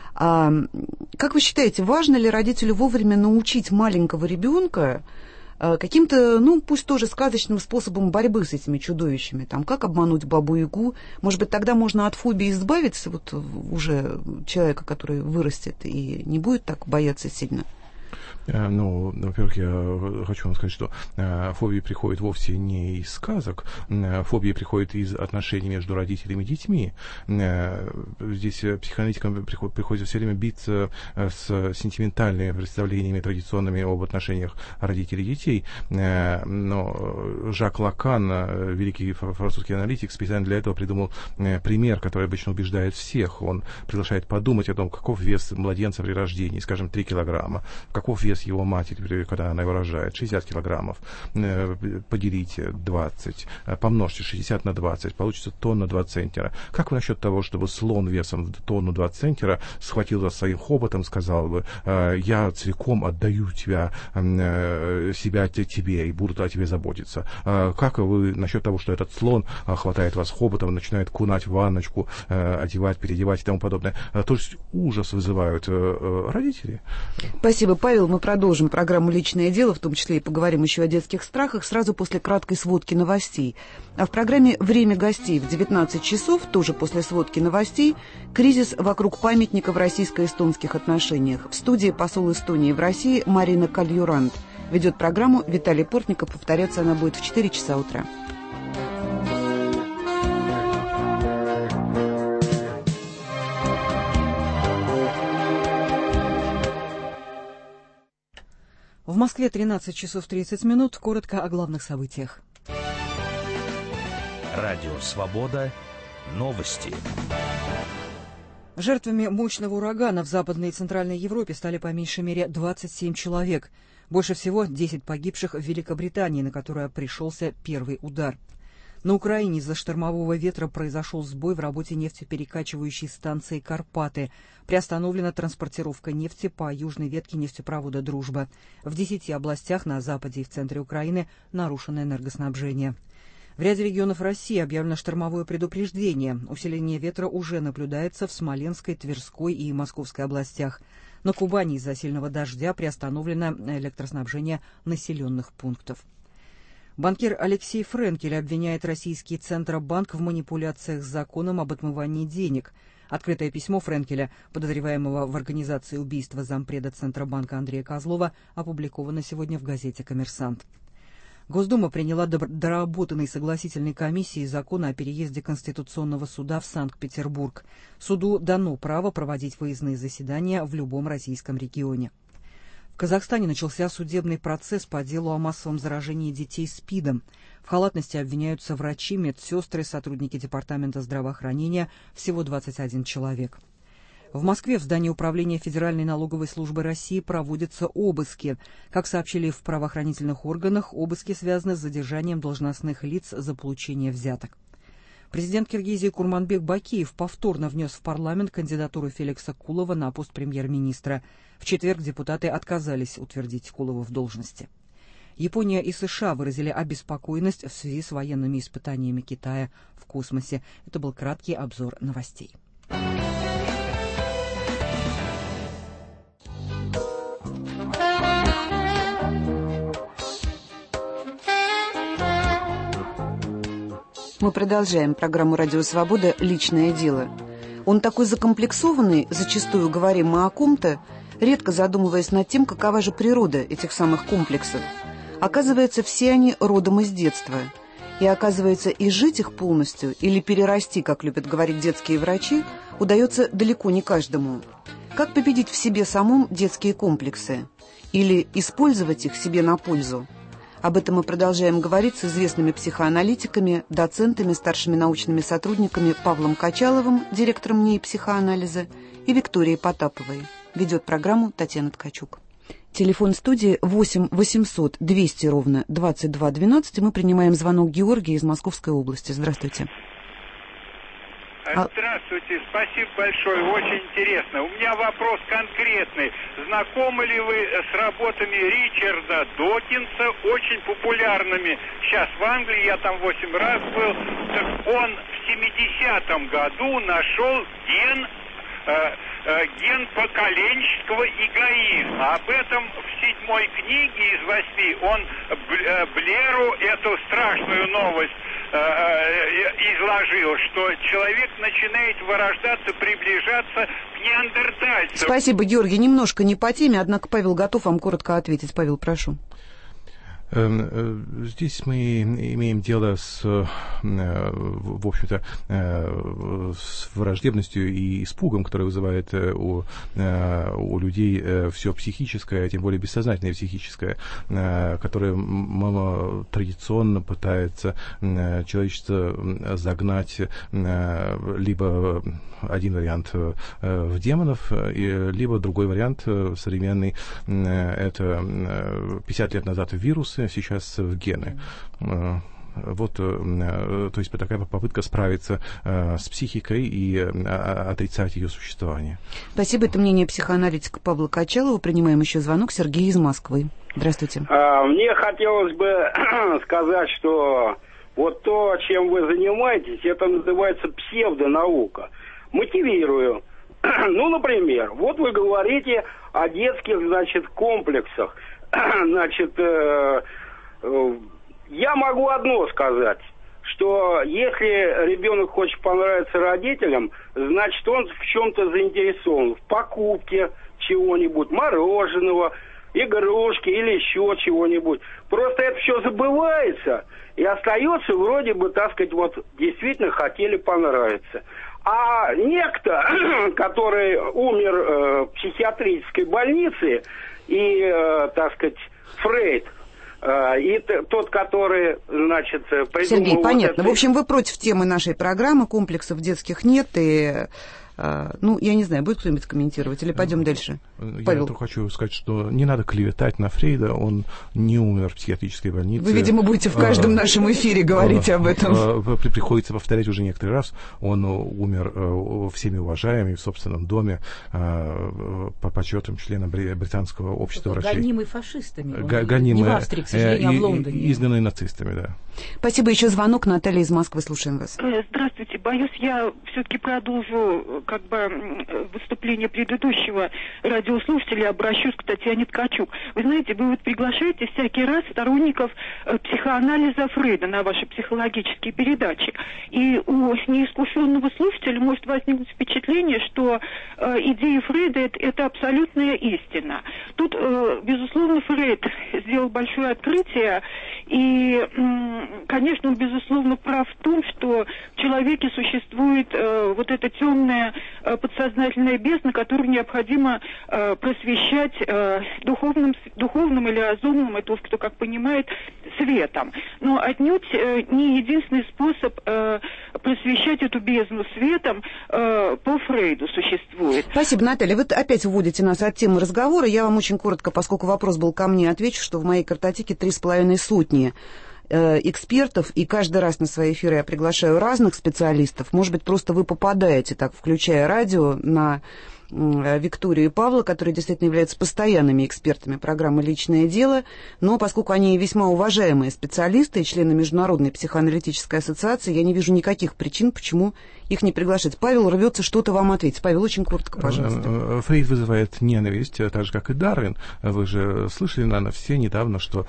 А, как вы считаете, важно ли родителю вовремя научить маленького ребенка каким-то, ну, пусть тоже сказочным способом борьбы с этими чудовищами, там, как обмануть бабу-ягу? Может быть, тогда можно от фобии избавиться, вот уже человека, который вырастет и не будет так бояться сильно? Ну, во-первых, я хочу вам сказать, что фобии приходят вовсе не из сказок, фобии приходят из отношений между родителями и детьми. Здесь психоаналитикам приходится все время биться с сентиментальными представлениями традиционными об отношениях родителей и детей. Но Жак Лакан, великий французский аналитик, специально для этого придумал пример, который обычно убеждает всех. Он приглашает подумать о том, каков вес младенца при рождении, скажем, три килограмма. В каков вес его матери, когда она его рожает? шестьдесят килограммов. Поделите двадцать, помножьте шестьдесят на двадцать, получится тонна два центнера. Как вы насчет того, чтобы слон весом в тонну два центнера схватил вас своим хоботом, сказал бы: я целиком отдаю тебя, себя тебе и буду о тебе заботиться? Как вы насчет того, что этот слон хватает вас хоботом, начинает кунать в ванночку, одевать, переодевать и тому подобное? То есть ужас вызывают родители. Спасибо, Павел. Мы продолжим программу «Личное дело», в том числе и поговорим еще о детских страхах, сразу после краткой сводки новостей. А в программе «Время гостей» в девятнадцать часов, тоже после сводки новостей, кризис вокруг памятника в российско-эстонских отношениях. В студии посол Эстонии в России Марина Кальюрант. Ведет программу Виталий Портников. Повторяться она будет в четыре часа утра. В Москве тринадцать часов тридцать минут. Коротко о главных событиях. Радио «Свобода». Новости. Жертвами мощного урагана в Западной и Центральной Европе стали по меньшей мере двадцать семь человек. Больше всего десять погибших в Великобритании, на которую пришелся первый удар. На Украине из-за штормового ветра произошел сбой в работе нефтеперекачивающей станции «Карпаты». Приостановлена транспортировка нефти по южной ветке нефтепровода «Дружба». В десяти областях на западе и в центре Украины нарушено энергоснабжение. В ряде регионов России объявлено штормовое предупреждение. Усиление ветра уже наблюдается в Смоленской, Тверской и Московской областях. На Кубани из-за сильного дождя приостановлено электроснабжение населенных пунктов. Банкир Алексей Френкель обвиняет российский Центробанк в манипуляциях с законом об отмывании денег. Открытое письмо Френкеля, подозреваемого в организации убийства зампреда Центробанка Андрея Козлова, опубликовано сегодня в газете «Коммерсант». Госдума приняла доработанный согласительной комиссией закон о переезде Конституционного суда в Санкт-Петербург. Суду дано право проводить выездные заседания в любом российском регионе. В Казахстане начался судебный процесс по делу о массовом заражении детей СПИДом. В халатности обвиняются врачи, медсестры, сотрудники Департамента здравоохранения, всего двадцать один человек. В Москве в здании управления Федеральной налоговой службы России проводятся обыски. Как сообщили в правоохранительных органах, обыски связаны с задержанием должностных лиц за получение взяток. Президент Киргизии Курманбек Бакиев повторно внес в парламент кандидатуру Феликса Кулова на пост премьер-министра. В четверг депутаты отказались утвердить Кулова в должности. Япония и США выразили обеспокоенность в связи с военными испытаниями Китая в космосе. Это был краткий обзор новостей. Мы продолжаем программу «Радио Свобода. Личное дело». Он такой закомплексованный, зачастую говорим мы о ком-то, редко задумываясь над тем, какова же природа этих самых комплексов. Оказывается, все они родом из детства. И оказывается, и жить их полностью, или перерасти, как любят говорить детские врачи, удается далеко не каждому. Как победить в себе самом детские комплексы? Или использовать их себе на пользу? Об этом мы продолжаем говорить с известными психоаналитиками, доцентами, старшими научными сотрудниками Павлом Качаловым, директором НИИ психоанализа, и Викторией Потаповой. Ведет программу Татьяна Ткачук. Телефон студии восемь восемьсот двести ровно двадцать два двенадцать. Мы принимаем звонок Георгия из Московской области. Здравствуйте. Здравствуйте, спасибо большое, очень интересно. У меня вопрос конкретный. Знакомы ли вы с работами Ричарда Докинса, очень популярными сейчас в Англии, я там восемь раз был. Так он в семидесятом году нашел ген, э, э, ген поколенческого эгоизма. Об этом в седьмой книге из восьми он Блэру эту страшную новость изложил, что человек начинает вырождаться, приближаться к неандертальцам. Спасибо, Георгий. Немножко не по теме, однако Павел готов вам коротко ответить. Павел, прошу. Здесь мы имеем дело с, в общем-то, с враждебностью и испугом, который вызывает у, у людей все психическое, тем более бессознательное психическое, которое традиционно пытается человечество загнать либо один вариант в демонов, либо другой вариант современный, это пятьдесят лет назад вирус, сейчас в гены. Вот, то есть такая попытка справиться с психикой и отрицать ее существование. Спасибо. Это мнение психоаналитика Павла Качалова. Принимаем еще звонок. Сергей из Москвы. Здравствуйте. Мне хотелось бы сказать, что вот то, чем вы занимаетесь, это называется псевдонаука. Мотивирую. Ну, например, вот вы говорите о детских, значит, комплексах. Значит, э, э, я могу одно сказать, что если ребенок хочет понравиться родителям, значит, он в чем-то заинтересован, в покупке чего-нибудь, мороженого, игрушки или еще чего-нибудь. Просто это все забывается и остается вроде бы, так сказать, вот действительно хотели понравиться. А некто, который умер э, в психиатрической больнице, и, э, так сказать, Фрейд, э, и т- тот, который, значит, придумал... Сергей, вот понятно. это... В общем, вы против темы нашей программы, комплексов детских нет, и... Ну, я не знаю, будет кто-нибудь комментировать, или пойдем дальше? Я Павел. только хочу сказать, что не надо клеветать на Фрейда, он не умер в психиатрической больнице. Вы, видимо, будете в каждом нашем эфире говорить об этом. Приходится повторять уже некоторый раз. Он умер всеми уважаемыми в собственном доме по почетам члена Британского общества врачей. Гонимый фашистами. Гонимый, не в Австрии, к сожалению, а в Лондоне. Изгнанный нацистами, да. Спасибо. Еще звонок. Наталья из Москвы. Слушаем вас. Здравствуйте. Боюсь, я все-таки продолжу как бы выступление предыдущего радиослушателя, обращусь к Татьяне Ткачук. Вы знаете, вы вот приглашаете всякий раз сторонников э, психоанализа Фрейда на ваши психологические передачи. И у неискушенного слушателя может возникнуть впечатление, что э, идеи Фрейда это, это абсолютная истина. Тут, э, безусловно, Фрейд сделал большое открытие, и, э, конечно, он, безусловно, прав в том, что в человеке существует э, вот эта темная подсознательная бездна, которую необходимо э, просвещать э, духовным, духовным или разумным, это кто как понимает, светом. Но отнюдь э, не единственный способ э, просвещать эту бездну светом э, по Фрейду существует. Спасибо, Наталья. Вы опять уводите нас от темы разговора. Я вам очень коротко, поскольку вопрос был ко мне, отвечу, что в моей картотеке три с половиной сотни экспертов, и каждый раз на свои эфиры я приглашаю разных специалистов. Может быть, просто вы попадаете, так, включая радио, на Викторию и Павла, которые действительно являются постоянными экспертами программы «Личное дело», но поскольку они весьма уважаемые специалисты и члены Международной психоаналитической ассоциации, я не вижу никаких причин, почему их не приглашать. Павел рвется что-то вам ответить. Павел, очень коротко, пожалуйста. Фрейд вызывает ненависть, так же, как и Дарвин. Вы же слышали, наверное, все недавно, что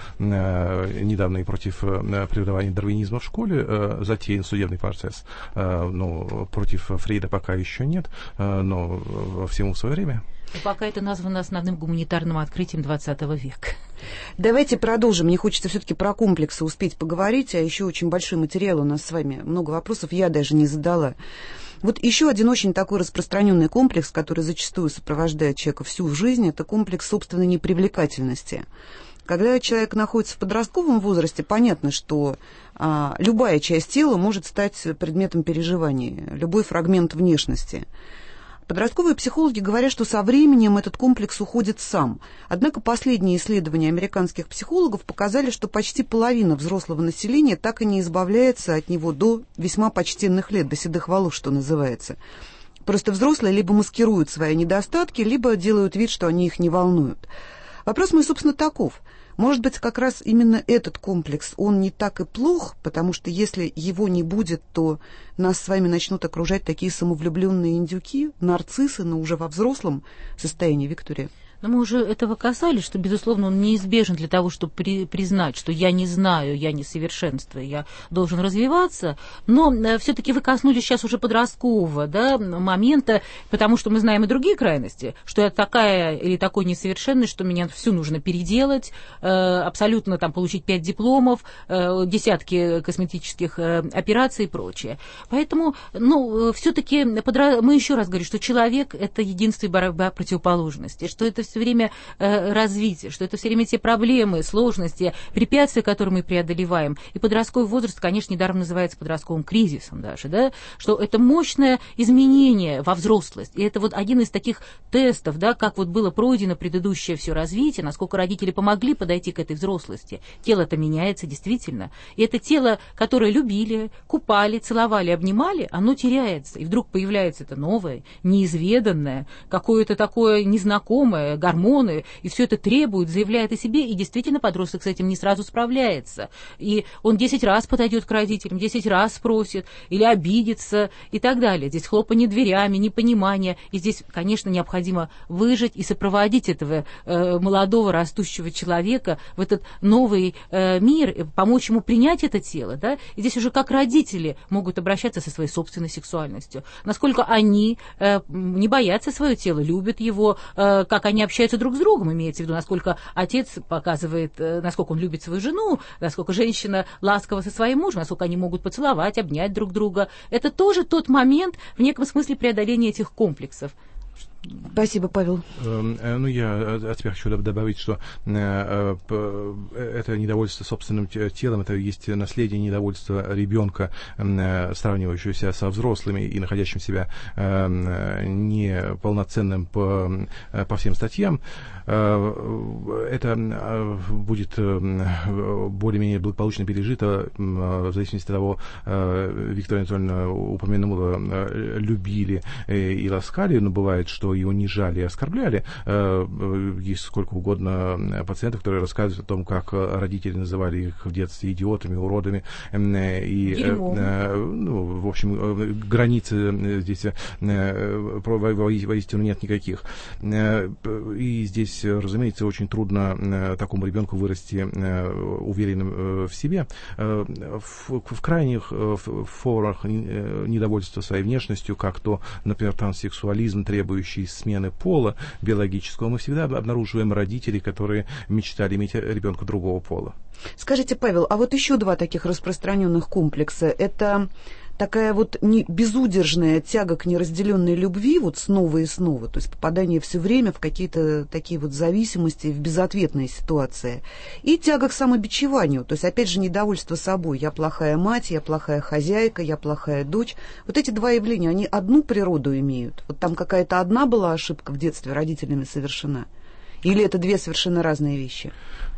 э, недавно и против э, преподавания дарвинизма в школе э, затеян судебный процесс. Э, ну, против Фрейда пока еще нет, э, но всему в свое время. Пока это названо основным гуманитарным открытием двадцатого века. Давайте продолжим. Мне хочется все-таки про комплексы успеть поговорить, а еще очень большой материал у нас с вами. Много вопросов я даже не задала. Вот еще один очень такой распространенный комплекс, который зачастую сопровождает человека всю жизнь, это комплекс собственной непривлекательности. Когда человек находится в подростковом возрасте, понятно, что а, любая часть тела может стать предметом переживаний, любой фрагмент внешности. Подростковые психологи говорят, что со временем этот комплекс уходит сам. Однако последние исследования американских психологов показали, что почти половина взрослого населения так и не избавляется от него до весьма почтенных лет, до седых волос, что называется. Просто взрослые либо маскируют свои недостатки, либо делают вид, что они их не волнуют. Вопрос мой, собственно, таков. Может быть, как раз именно этот комплекс, он не так и плох, потому что если его не будет, то нас с вами начнут окружать такие самовлюбленные индюки, нарциссы, но уже во взрослом состоянии, Виктория. Но мы уже этого касались, что, безусловно, он неизбежен для того, чтобы при, признать, что я не знаю, я несовершенство, я должен развиваться. Но э, все-таки вы коснулись сейчас уже подросткового, да, момента, потому что мы знаем и другие крайности, что я такая или такой несовершенный, что меня всю нужно переделать, э, абсолютно там получить пять дипломов, э, десятки косметических э, операций и прочее. Поэтому, ну, все-таки подра... мы еще раз говорим, что человек – это единство и борьба противоположности, что это все время э, развитие, что это все время те проблемы, сложности, препятствия, которые мы преодолеваем. И подростковый возраст, конечно, недаром называется подростковым кризисом даже, да, что это мощное изменение во взрослость. И это вот один из таких тестов, да, как вот было пройдено предыдущее все развитие, насколько родители помогли подойти к этой взрослости. Тело-то меняется действительно. И это тело, которое любили, купали, целовали, обнимали, оно теряется. И вдруг появляется это новое, неизведанное, какое-то такое незнакомое, гормоны, и все это требует, заявляет о себе, и действительно подросток с этим не сразу справляется. И он десять раз подойдет к родителям, десять раз спросит, или обидится, и так далее. Здесь хлопанье дверями, непонимание, и здесь, конечно, необходимо выжить и сопроводить этого э, молодого растущего человека в этот новый э, мир, помочь ему принять это тело, да, и здесь уже как родители могут обращаться со своей собственной сексуальностью, насколько они э, не боятся свое тело, любят его, э, как они общаются друг с другом, имеется в виду, насколько отец показывает, э, насколько он любит свою жену, насколько женщина ласкова со своим мужем, насколько они могут поцеловать, обнять друг друга. Это тоже тот момент, в неком смысле, преодоления этих комплексов. Спасибо, Павел. Ну, я от себя хочу добавить, что это недовольство собственным телом, это есть наследие недовольства ребенка, сравнивающегося со взрослыми и находящим себя неполноценным по, по всем статьям. Это будет более-менее благополучно пережито в зависимости от того, Виктория Анатольевна упомянула, любили и ласкали, но бывает, что и унижали, и оскорбляли. Есть сколько угодно пациентов, которые рассказывают о том, как родители называли их в детстве идиотами, уродами. И, ну, в общем, границы здесь воистину нет никаких. И здесь, разумеется, очень трудно такому ребенку вырасти уверенным в себе. В, в крайних формах недовольства своей внешностью, как то, например, транссексуализм, требующий смены пола биологического, мы всегда обнаруживаем родителей, которые мечтали иметь ребенка другого пола. Скажите, Павел, а вот еще два таких распространенных комплекса. Это такая вот не, безудержная тяга к неразделенной любви вот снова и снова, то есть попадание все время в какие-то такие вот зависимости, в безответные ситуации. И тяга к самобичеванию, то есть опять же недовольство собой. Я плохая мать, я плохая хозяйка, я плохая дочь. Вот эти два явления, они одну природу имеют. Вот там какая-то одна была ошибка в детстве родителями совершена. Или это две совершенно разные вещи?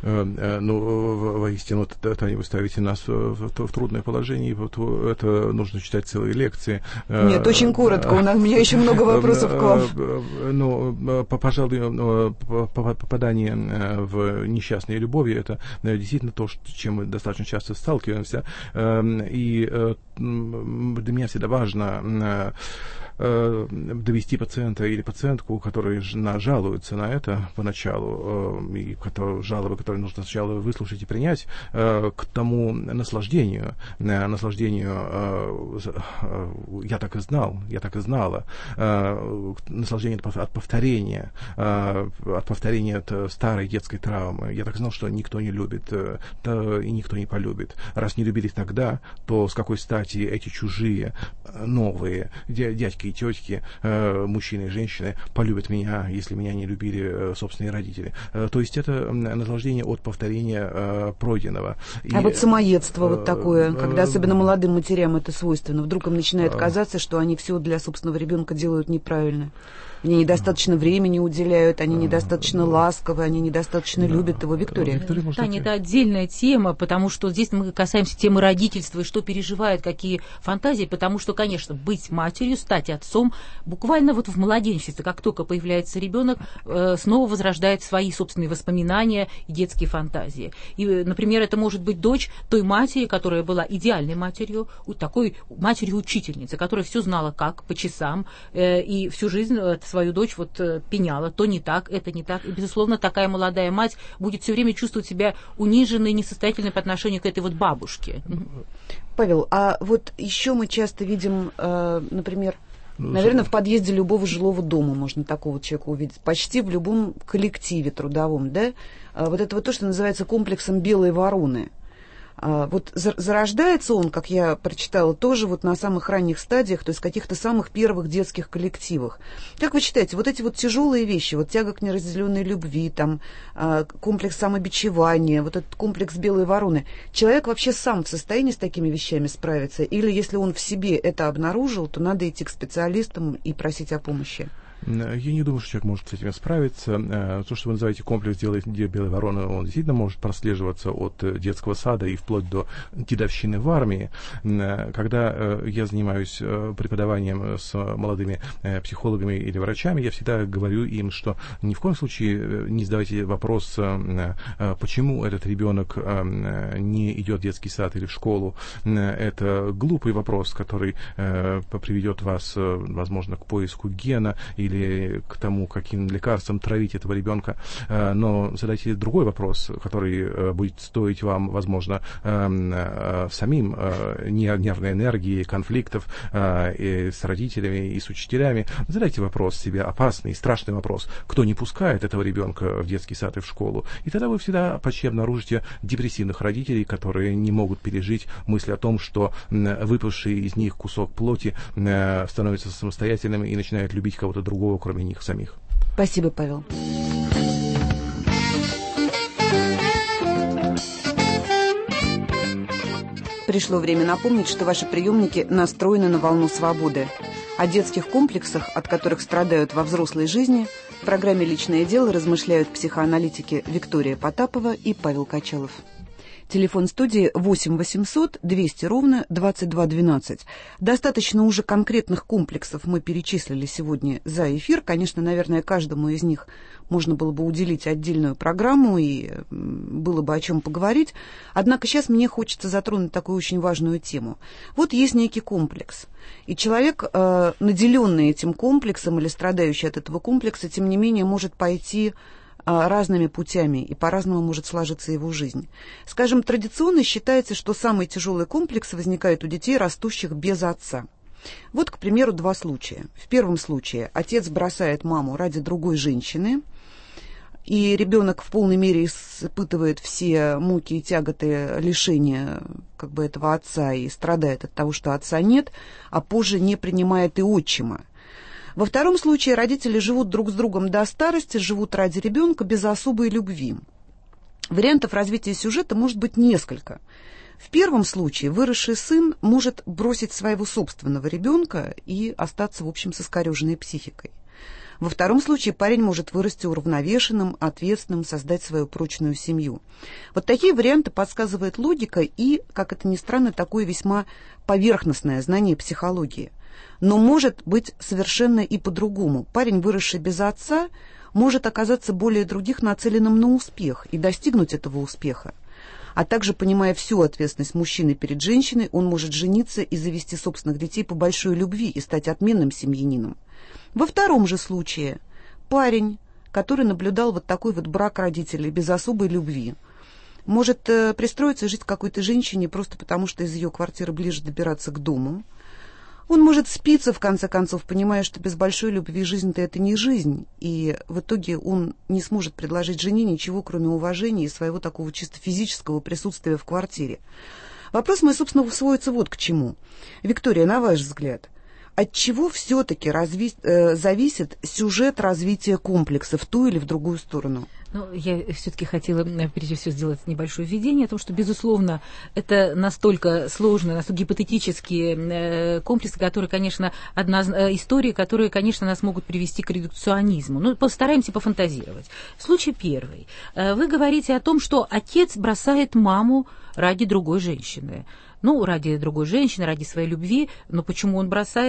Ну, воистину, Таня, вы ставите нас в, в трудное положение, вот это нужно читать целые лекции. Нет, очень коротко, у, нас, у меня еще много вопросов к вам. Ну, пожалуй, попадание в несчастные любови, это действительно то, с чем мы достаточно часто сталкиваемся. И для меня всегда важно довести пациента или пациентку, которые жалуются на это поначалу, и которые, жалобы, которые нужно сначала выслушать и принять, к тому наслаждению, наслаждению «я так и знал», «я так и знала», наслаждение от повторения, от повторения от старой детской травмы. «Я так знал, что никто не любит, и никто не полюбит. Раз не любили тогда, то с какой стати эти чужие, новые дядьки и тетки, мужчины и женщины полюбят меня, если меня не любили собственные родители». То есть это наслаждение от повторения пройденного. А и, вот самоедство вот такое, когда особенно молодым матерям это свойственно, вдруг им начинает казаться, что они все для собственного ребенка делают неправильно. Они недостаточно времени уделяют, они недостаточно ласковы, они недостаточно да. любят его. Виктория? Виктория, Таня, это отдельная тема, потому что здесь мы касаемся темы родительства и что переживают, какие фантазии, потому что, конечно, быть матерью, стать отцом. Буквально вот в младенчестве, как только появляется ребенок, э, снова возрождает свои собственные воспоминания и детские фантазии. И, например, это может быть дочь той матери, которая была идеальной матерью, такой матерью-учительницы, которая все знала как, по часам, э, и всю жизнь свою дочь вот э, пеняла. То не так, это не так. И, безусловно, такая молодая мать будет все время чувствовать себя униженной, несостоятельной по отношению к этой вот бабушке. Павел, а вот еще мы часто видим, э, например, наверное, в подъезде любого жилого дома можно такого человека увидеть, почти в любом коллективе трудовом, да, вот это вот то, что называется комплексом белой вороны. Вот зарождается он, как я прочитала, тоже вот на самых ранних стадиях, то есть в каких-то самых первых детских коллективах. Как вы считаете, вот эти вот тяжелые вещи, вот тяга к неразделенной любви, там, комплекс самобичевания, вот этот комплекс белой вороны, человек вообще сам в состоянии с такими вещами справиться? Или если он в себе это обнаружил, то надо идти к специалистам и просить о помощи? Я не думаю, что человек может с этим справиться. То, что вы называете комплекс белой вороны, он действительно может прослеживаться от детского сада и вплоть до дедовщины в армии. Когда я занимаюсь преподаванием с молодыми психологами или врачами, я всегда говорю им, что ни в коем случае не задавайте вопрос, почему этот ребенок не идет в детский сад или в школу. Это глупый вопрос, который приведет вас, возможно, к поиску гена или или к тому, каким лекарством травить этого ребенка, но задайте другой вопрос, который будет стоить вам, возможно, самим нервной энергии, конфликтов и с родителями, и с учителями. Задайте вопрос себе, опасный, страшный вопрос, кто не пускает этого ребенка в детский сад и в школу. И тогда вы всегда почти обнаружите депрессивных родителей, которые не могут пережить мысль о том, что выпавший из них кусок плоти становится самостоятельным и начинает любить кого-то другого, кроме них самих. Спасибо, Павел. Пришло время напомнить, что ваши приемники настроены на волну свободы. О детских комплексах, от которых страдают во взрослой жизни, в программе «Личное дело» размышляют психоаналитики Виктория Потапова и Павел Качалов. Телефон студии восемь восемьсот двести ровно двадцать два двенадцать. Достаточно уже конкретных комплексов мы перечислили сегодня за эфир. Конечно, наверное, каждому из них можно было бы уделить отдельную программу и было бы о чем поговорить. Однако сейчас мне хочется затронуть такую очень важную тему. Вот есть некий комплекс. И человек, наделенный этим комплексом или страдающий от этого комплекса, тем не менее, может пойти разными путями, и по-разному может сложиться его жизнь. Скажем, традиционно считается, что самый тяжелый комплекс возникает у детей, растущих без отца. Вот, к примеру, два случая. В первом случае отец бросает маму ради другой женщины, и ребенок в полной мере испытывает все муки и тяготы лишения как бы этого отца и страдает от того, что отца нет, а позже не принимает и отчима. Во втором случае родители живут друг с другом до старости, живут ради ребенка без особой любви. Вариантов развития сюжета может быть несколько. В первом случае выросший сын может бросить своего собственного ребенка и остаться, в общем, с искореженной психикой. Во втором случае парень может вырасти уравновешенным, ответственным, создать свою прочную семью. Вот такие варианты подсказывает логика и, как это ни странно, такое весьма поверхностное знание психологии. Но может быть совершенно и по-другому. Парень, выросший без отца, может оказаться более других нацеленным на успех и достигнуть этого успеха. А также, понимая всю ответственность мужчины перед женщиной, он может жениться и завести собственных детей по большой любви и стать отменным семьянином. Во втором же случае парень, который наблюдал вот такой вот брак родителей без особой любви, может э, пристроиться и жить к какой-то женщине просто потому, что из ее квартиры ближе добираться к дому. Он может спиться, в конце концов, понимая, что без большой любви жизнь-то это не жизнь, и в итоге он не сможет предложить жене ничего, кроме уважения и своего такого чисто физического присутствия в квартире. Вопрос мой, собственно, сводится вот к чему. Виктория, на ваш взгляд, от чего все-таки разви... э, зависит сюжет развития комплекса в ту или в другую сторону? Ну, я все-таки хотела, прежде всего, сделать небольшое введение о том, что, безусловно, это настолько сложные, настолько гипотетические комплексы, которые, конечно, одна истории, которые, конечно, нас могут привести к редукционизму. Ну, постараемся пофантазировать. Случай первый. Вы говорите о том, что отец бросает маму ради другой женщины. Ну, ради другой женщины, ради своей любви. Но почему он бросает?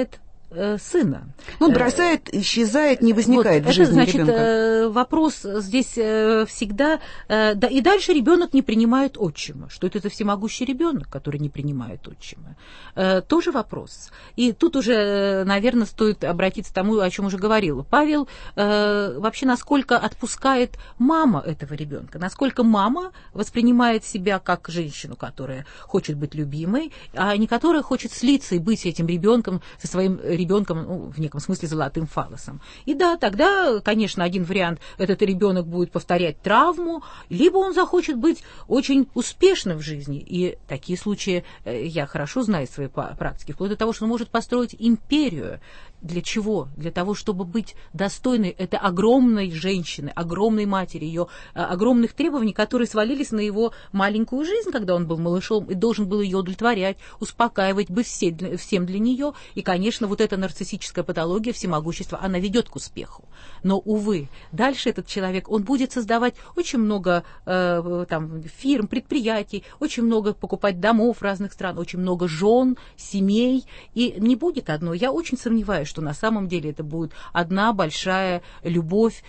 э, сына. Ну, он бросает, исчезает, не возникает вот, в жизни значит, ребенка. Э, вопрос здесь э, всегда... Э, да, и дальше ребенок не принимает отчима. Что это за всемогущий ребенок, который не принимает отчима? Э, тоже вопрос. И тут уже, наверное, стоит обратиться к тому, о чем уже говорил Павел. Э, вообще, насколько отпускает мама этого ребенка, насколько мама воспринимает себя как женщину, которая хочет быть любимой, а не которая хочет слиться и быть этим ребенком со своим ребенком, ну, в неком смысле золотым фаллосом. И да, тогда, конечно, один вариант, этот ребенок будет повторять травму, либо он захочет быть очень успешным в жизни. И такие случаи я хорошо знаю из своей практики, вплоть до того, что он может построить империю. Для чего? Для того, чтобы быть достойной этой огромной женщины, огромной матери, ее огромных требований, которые свалились на его маленькую жизнь, когда он был малышом, и должен был ее удовлетворять, успокаивать, быть всем для нее. И, конечно, вот эта нарциссическая патология всемогущества, она ведет к успеху. Но, увы, дальше этот человек, он будет создавать очень много э, там, фирм, предприятий, очень много покупать домов разных стран, очень много жен, семей, и не будет одно. Я очень сомневаюсь, что на самом деле это будет одна большая любовь,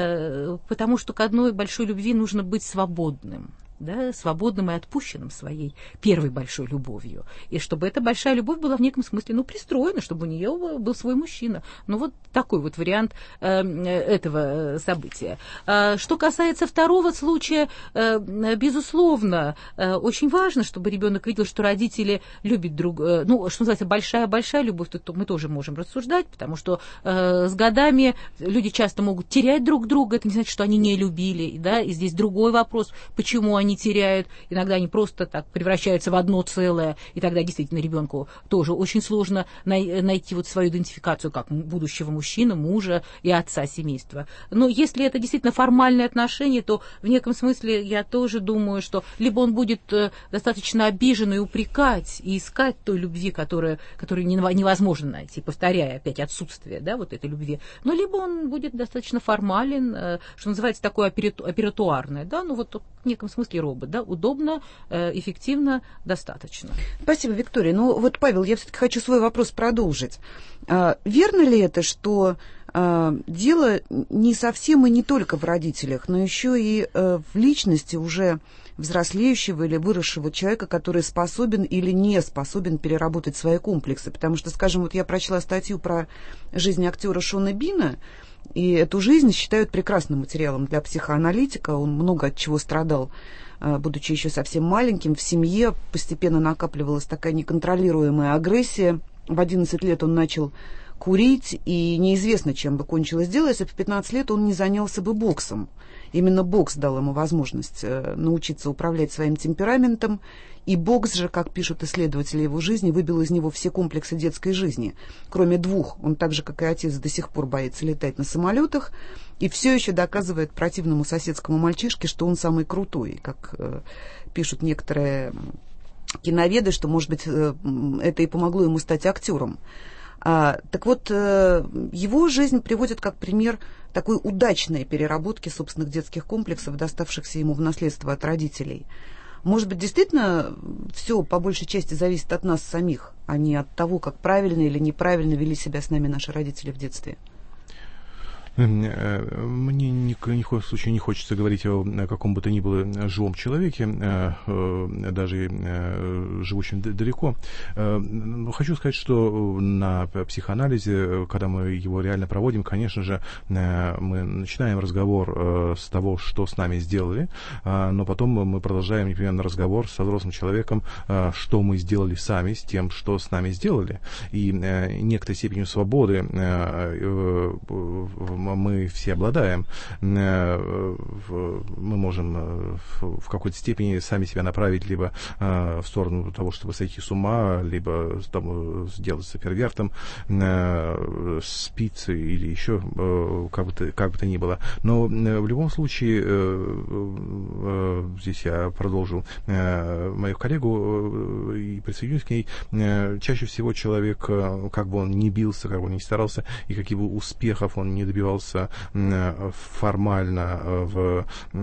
э, потому что к одной большой любви нужно быть свободным. Да, свободным и отпущенным своей первой большой любовью. И чтобы эта большая любовь была в неком смысле, ну, пристроена, чтобы у нее был свой мужчина. Ну, вот такой вот вариант э, этого события. А, что касается второго случая, э, безусловно, э, очень важно, чтобы ребенок видел, что родители любят друг друга. Э, ну, что называется, большая-большая любовь, то, то мы тоже можем рассуждать, потому что э, с годами люди часто могут терять друг друга, это не значит, что они не любили, да, и здесь другой вопрос, почему они не теряют, иногда они просто так превращаются в одно целое, и тогда действительно ребенку тоже очень сложно най- найти вот свою идентификацию как будущего мужчины, мужа и отца семейства. Но если это действительно формальные отношения, то в неком смысле я тоже думаю, что либо он будет достаточно обижен и упрекать, и искать той любви, которая, которую невозможно найти, повторяя опять отсутствие, да, вот этой любви, но либо он будет достаточно формален, что называется, такое оператуарное, да, ну вот в неком смысле робот, да, удобно, эффективно, достаточно. Спасибо, Виктория. Ну вот, Павел, я все-таки хочу свой вопрос продолжить. А, верно ли это, что а, дело не совсем и не только в родителях, но еще и а, в личности уже взрослеющего или выросшего человека, который способен или не способен переработать свои комплексы? Потому что, скажем, вот я прочла статью про жизнь актера Шона Бина, и эту жизнь считают прекрасным материалом для психоаналитика. Он много от чего страдал, будучи еще совсем маленьким. В семье постепенно накапливалась такая неконтролируемая агрессия. В одиннадцать лет он начал курить, и неизвестно, чем бы кончилось дело, если бы в пятнадцать лет он не занялся бы боксом. Именно бокс дал ему возможность научиться управлять своим темпераментом, и бокс же, как пишут исследователи его жизни, выбил из него все комплексы детской жизни. Кроме двух, он так же, как и отец, до сих пор боится летать на самолетах, и все еще доказывает противному соседскому мальчишке, что он самый крутой, как э, пишут некоторые киноведы, что, может быть, э, это и помогло ему стать актером. А, так вот, э, его жизнь приводит как пример такой удачной переработки собственных детских комплексов, доставшихся ему в наследство от родителей. Может быть, действительно все по большей части зависит от нас самих, а не от того, как правильно или неправильно вели себя с нами наши родители в детстве? Мне ни, ни в коем случае не хочется говорить о каком бы то ни было живом человеке, даже живущем далеко. Хочу сказать, что на психоанализе, когда мы его реально проводим, конечно же, мы начинаем разговор с того, что с нами сделали, но потом мы продолжаем непременно разговор со взрослым человеком, что мы сделали сами с тем, что с нами сделали. И некоторой степенью свободы мы все обладаем. Мы можем в какой-то степени сами себя направить либо в сторону того, чтобы сойти с ума, либо там, сделаться первертом, спицей или еще как бы то, как бы то ни было. Но в любом случае, здесь я продолжу мою коллегу и присоединюсь к ней, чаще всего человек, как бы он ни бился, как бы он ни старался, и каких бы успехов он не добивался нуждался формально в,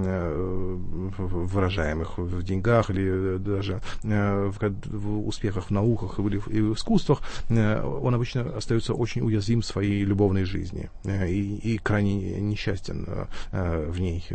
в выражаемых в деньгах или даже в, в успехах в науках или в, и в искусствах, он обычно остается очень уязвим в своей любовной жизни и, и крайне несчастен в ней,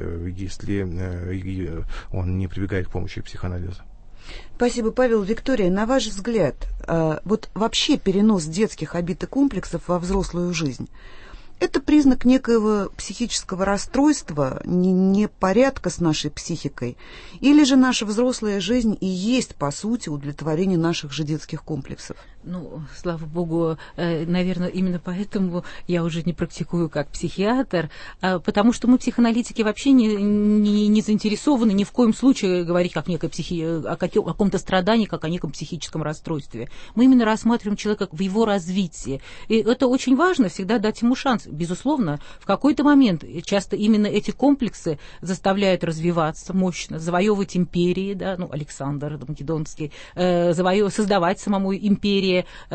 если он не прибегает к помощи психоанализа. Спасибо, Павел. Виктория, на ваш взгляд, вот вообще перенос детских обид и комплексов во взрослую жизнь — это признак некоего психического расстройства, непорядка с нашей психикой, или же наша взрослая жизнь и есть, по сути, удовлетворение наших же детских комплексов? Ну, слава богу, наверное, именно поэтому я уже не практикую как психиатр, потому что мы, психоаналитики, вообще не, не, не заинтересованы ни в коем случае говорить как некой психи... о каком-то страдании, как о неком психическом расстройстве. Мы именно рассматриваем человека в его развитии. И это очень важно, всегда дать ему шанс. Безусловно, в какой-то момент часто именно эти комплексы заставляют развиваться мощно, завоевывать империи, да, ну, Александр Македонский, э, завоевывать, создавать самому империи,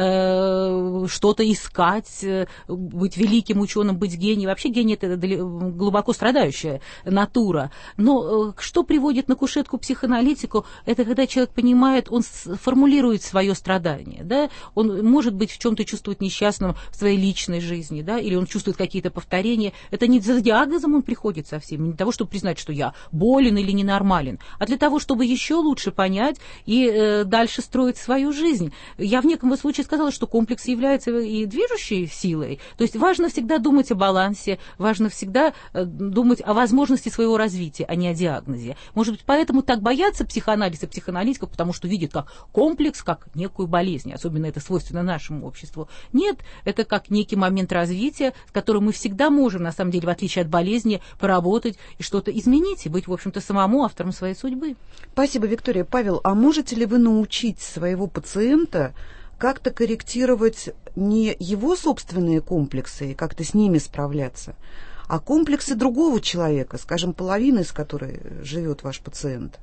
э, что-то искать, э, быть великим ученым, быть гением. Вообще гений — это глубоко страдающая натура. Но э, что приводит на кушетку психоаналитику, это когда человек понимает, он формулирует свое страдание, да, он может быть в чем-то чувствовать несчастным в своей личной жизни, да, или он чувствует какие-то повторения. Это не за диагнозом он приходит совсем, не для того, чтобы признать, что я болен или ненормален, а для того, чтобы еще лучше понять и э, дальше строить свою жизнь. Я в неком случае сказала, что комплекс является и движущей силой. То есть важно всегда думать о балансе, важно всегда э, думать о возможности своего развития, а не о диагнозе. Может быть, поэтому так боятся психоанализа, психоаналитиков, потому что видят как комплекс, как некую болезнь. Особенно это свойственно нашему обществу. Нет, это как некий момент развития, с которым мы всегда можем, на самом деле, в отличие от болезни, поработать и что-то изменить, и быть, в общем-то, самому автором своей судьбы. Спасибо, Виктория. Павел, а можете ли вы научить своего пациента как-то корректировать не его собственные комплексы и как-то с ними справляться, а комплексы другого человека, скажем, половины, с которой живет ваш пациент?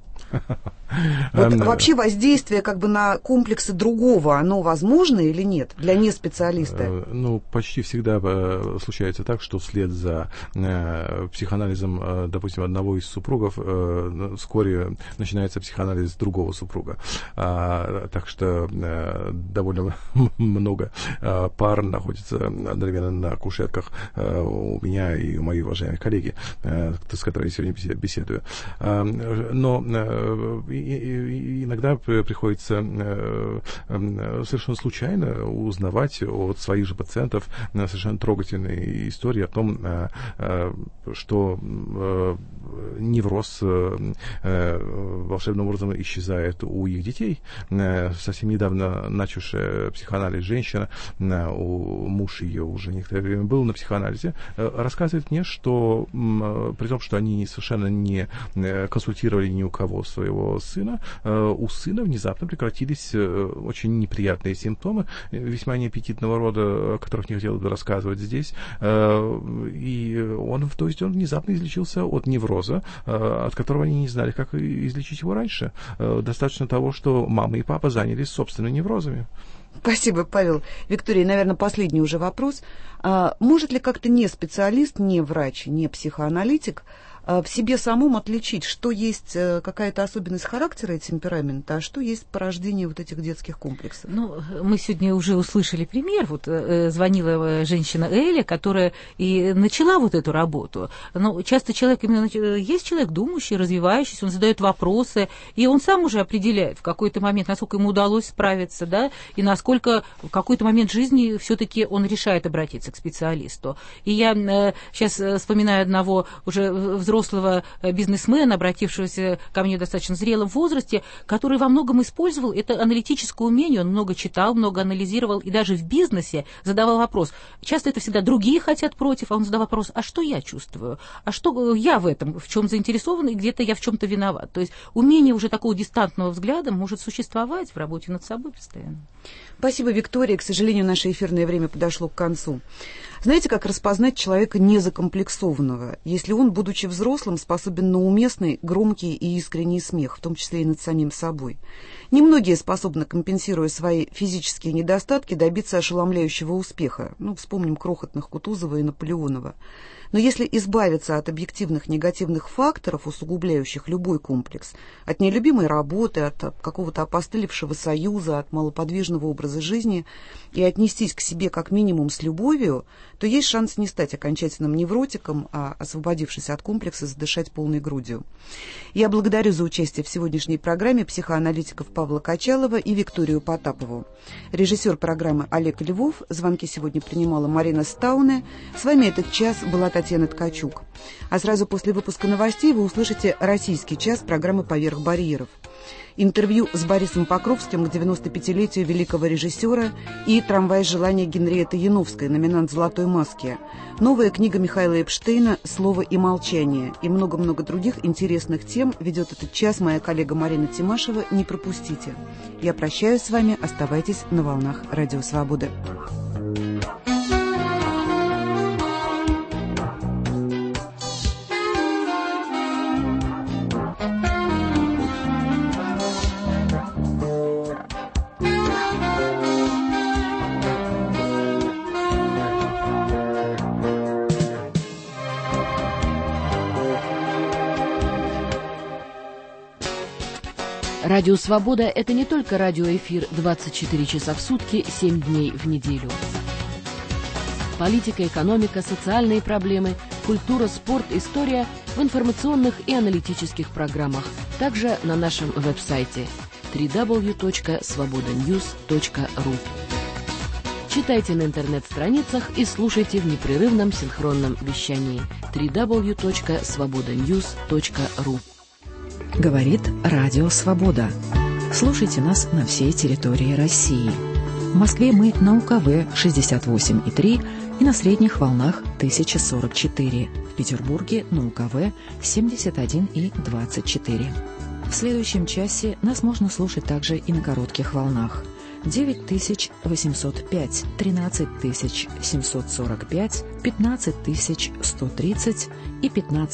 Вот вообще воздействие как бы на комплексы другого, оно возможно или нет для неспециалиста? Ну, почти всегда случается так, что вслед за психоанализом, допустим, одного из супругов вскоре начинается психоанализ другого супруга. Так что довольно много пар находится одновременно на кушетках у меня и у моих уважаемых коллеги, с которыми я сегодня беседую. Но иногда приходится совершенно случайно узнавать от своих же пациентов совершенно трогательные истории о том, что невроз волшебным образом исчезает у их детей. Совсем недавно начавшая психоанализ женщина, муж ее уже некоторое время был на психоанализе, рассказывает мне, что при том, что они совершенно не консультировали ни у кого своего сына, у сына внезапно прекратились очень неприятные симптомы, весьма неаппетитного рода, о которых не хотел бы рассказывать здесь. И он, то есть он внезапно излечился от невроза, от которого они не знали, как излечить его раньше. Достаточно того, что мама и папа занялись собственными неврозами. Спасибо, Павел. Виктория, наверное, последний уже вопрос. А может ли как-то не специалист, не врач, не психоаналитик в себе самом отличить, что есть какая-то особенность характера и темперамента, а что есть порождение вот этих детских комплексов? Ну, мы сегодня уже услышали пример. Вот э, звонила женщина Эля, которая и начала вот эту работу. Но часто человек, именно есть человек думающий, развивающийся, он задает вопросы, и он сам уже определяет в какой-то момент, насколько ему удалось справиться, да, и насколько в какой-то момент жизни все-таки он решает обратиться к специалисту. И я э, сейчас вспоминаю одного уже взрослого взрослого бизнесмена, обратившегося ко мне в достаточно зрелом возрасте, который во многом использовал это аналитическое умение, он много читал, много анализировал, и даже в бизнесе задавал вопрос. Часто это всегда другие хотят против, а он задал вопрос, а что я чувствую? А что я в этом, в чем заинтересован, и где-то я в чем-то виноват? То есть умение уже такого дистантного взгляда может существовать в работе над собой постоянно. Спасибо, Виктория. К сожалению, наше эфирное время подошло к концу. Знаете, как распознать человека незакомплексованного, если он, будучи взрослым, способен на уместный, громкий и искренний смех, в том числе и над самим собой? Немногие способны, компенсируя свои физические недостатки, добиться ошеломляющего успеха. Ну, вспомним крохотных Кутузова и Наполеонова. Но если избавиться от объективных негативных факторов, усугубляющих любой комплекс, от нелюбимой работы, от какого-то опостылевшего союза, от малоподвижного образа жизни, и отнестись к себе как минимум с любовью, то есть шанс не стать окончательным невротиком, а, освободившись от комплекса, задышать полной грудью. Я благодарю за участие в сегодняшней программе психоаналитиков Павла Качалова и Викторию Потапову. Режиссер программы Олег Львов. Звонки сегодня принимала Марина Стауне. С вами этот час была Татьяна Ткачук. А сразу после выпуска новостей вы услышите «Российский час» программы «Поверх барьеров». Интервью с Борисом Покровским к девяносто пятилетию великого режиссера и «Трамвай желания» Генриетты Яновской, номинант «Золотой маски». Новая книга Михаила Эпштейна «Слово и молчание» и много-много других интересных тем ведет этот час моя коллега Марина Тимашева. Не пропустите. Я прощаюсь с вами. Оставайтесь на волнах Радио Свободы. Радио «Свобода» — это не только радиоэфир двадцать четыре часа в сутки, семь дней в неделю. Политика, экономика, социальные проблемы, культура, спорт, история в информационных и аналитических программах. Также на нашем веб-сайте дабл ю дабл ю дабл ю точка свобода ньюс точка ру. Читайте на интернет-страницах и слушайте в непрерывном синхронном вещании дабл ю дабл ю дабл ю точка свобода ньюс точка ру. Говорит Радио Свобода. Слушайте нас на всей территории России. В Москве мы на У Ка В шестьдесят восемь и три и на средних волнах тысяча сорок четыре. В Петербурге на У Ка В семьдесят один и двадцать четыре. В следующем часе нас можно слушать также и на коротких волнах. девять тысяч восемьсот пять, тринадцать тысяч семьсот сорок пять, пятнадцать тысяч сто тридцать и пятнадцать